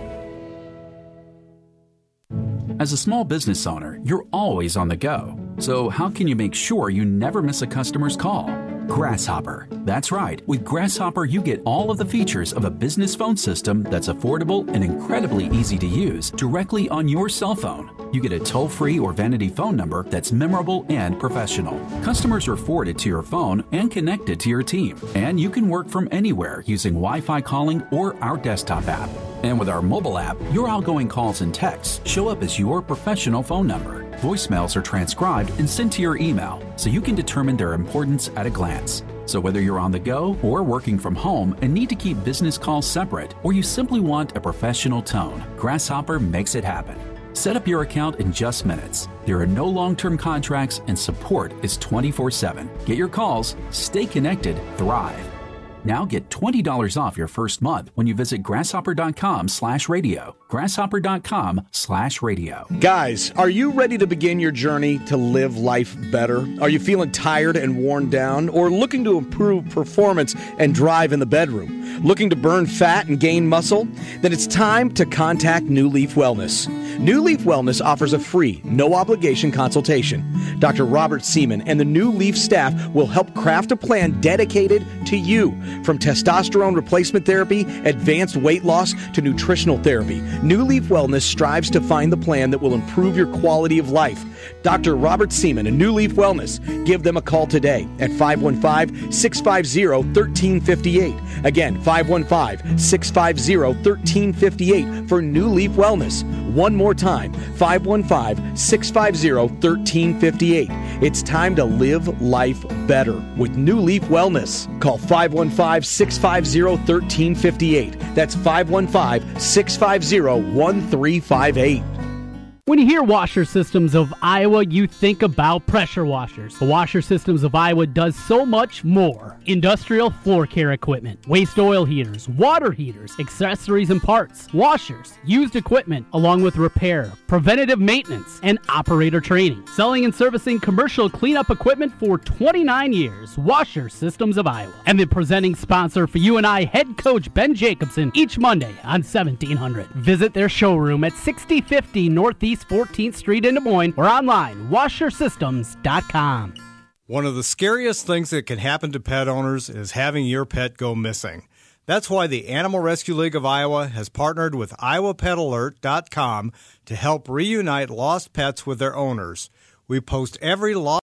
Speaker 8: As a small business owner, you're always on the go. So how can you make sure you never miss a customer's call? Grasshopper. That's right. With Grasshopper, you get all of the features of a business phone system that's affordable and incredibly easy to use directly on your cell phone. You get a toll-free or vanity phone number that's memorable and professional. Customers are forwarded to your phone and connected to your team. And you can work from anywhere using Wi-Fi calling or our desktop app. And with our mobile app, your outgoing calls and texts show up as your professional phone number. Voicemails are transcribed and sent to your email, so you can determine their importance at a glance. So whether you're on the go or working from home and need to keep business calls separate, or you simply want a professional tone, Grasshopper makes it happen. Set up your account in just minutes. There are no long-term contracts and support is twenty-four seven. Get your calls, stay connected, thrive. Now get twenty dollars off your first month when you visit grasshopper.com slash radio. grasshopper.com slash radio.
Speaker 9: Guys, are you ready to begin your journey to live life better? Are you feeling tired and worn down, or looking to improve performance and drive in the bedroom? Looking to burn fat and gain muscle? Then it's time to contact New Leaf Wellness. New Leaf Wellness offers a free, no-obligation consultation. Doctor Robert Seaman and the New Leaf staff will help craft a plan dedicated to you. From testosterone replacement therapy, advanced weight loss, to nutritional therapy, New Leaf Wellness strives to find the plan that will improve your quality of life. Doctor Robert Seaman and New Leaf Wellness. Give them a call today at five one five, six five zero, one three five eight. Again, five one five, six five zero, one three five eight for New Leaf Wellness. One more time, five one five, six five zero, one three five eight. It's time to live life better with New Leaf Wellness. Call five one five, six five zero, one three five eight. That's five one five, six five zero, one three five eight.
Speaker 11: When you hear Washer Systems of Iowa, you think about pressure washers. The Washer Systems of Iowa does so much more. Industrial floor care equipment, waste oil heaters, water heaters, accessories and parts, washers, used equipment, along with repair, preventative maintenance, and operator training. Selling and servicing commercial cleanup equipment for twenty-nine years. Washer Systems of Iowa. And the presenting sponsor for you and I, head coach Ben Jacobson, each Monday on seventeen hundred. Visit their showroom at sixty fifty Northeast fourteenth Street in Des Moines or online, washer systems dot com.
Speaker 10: One of the scariest things that can happen to pet owners is having your pet go missing. That's why the Animal Rescue League of Iowa has partnered with iowa pet alert dot com to help reunite lost pets with their owners. We post every lost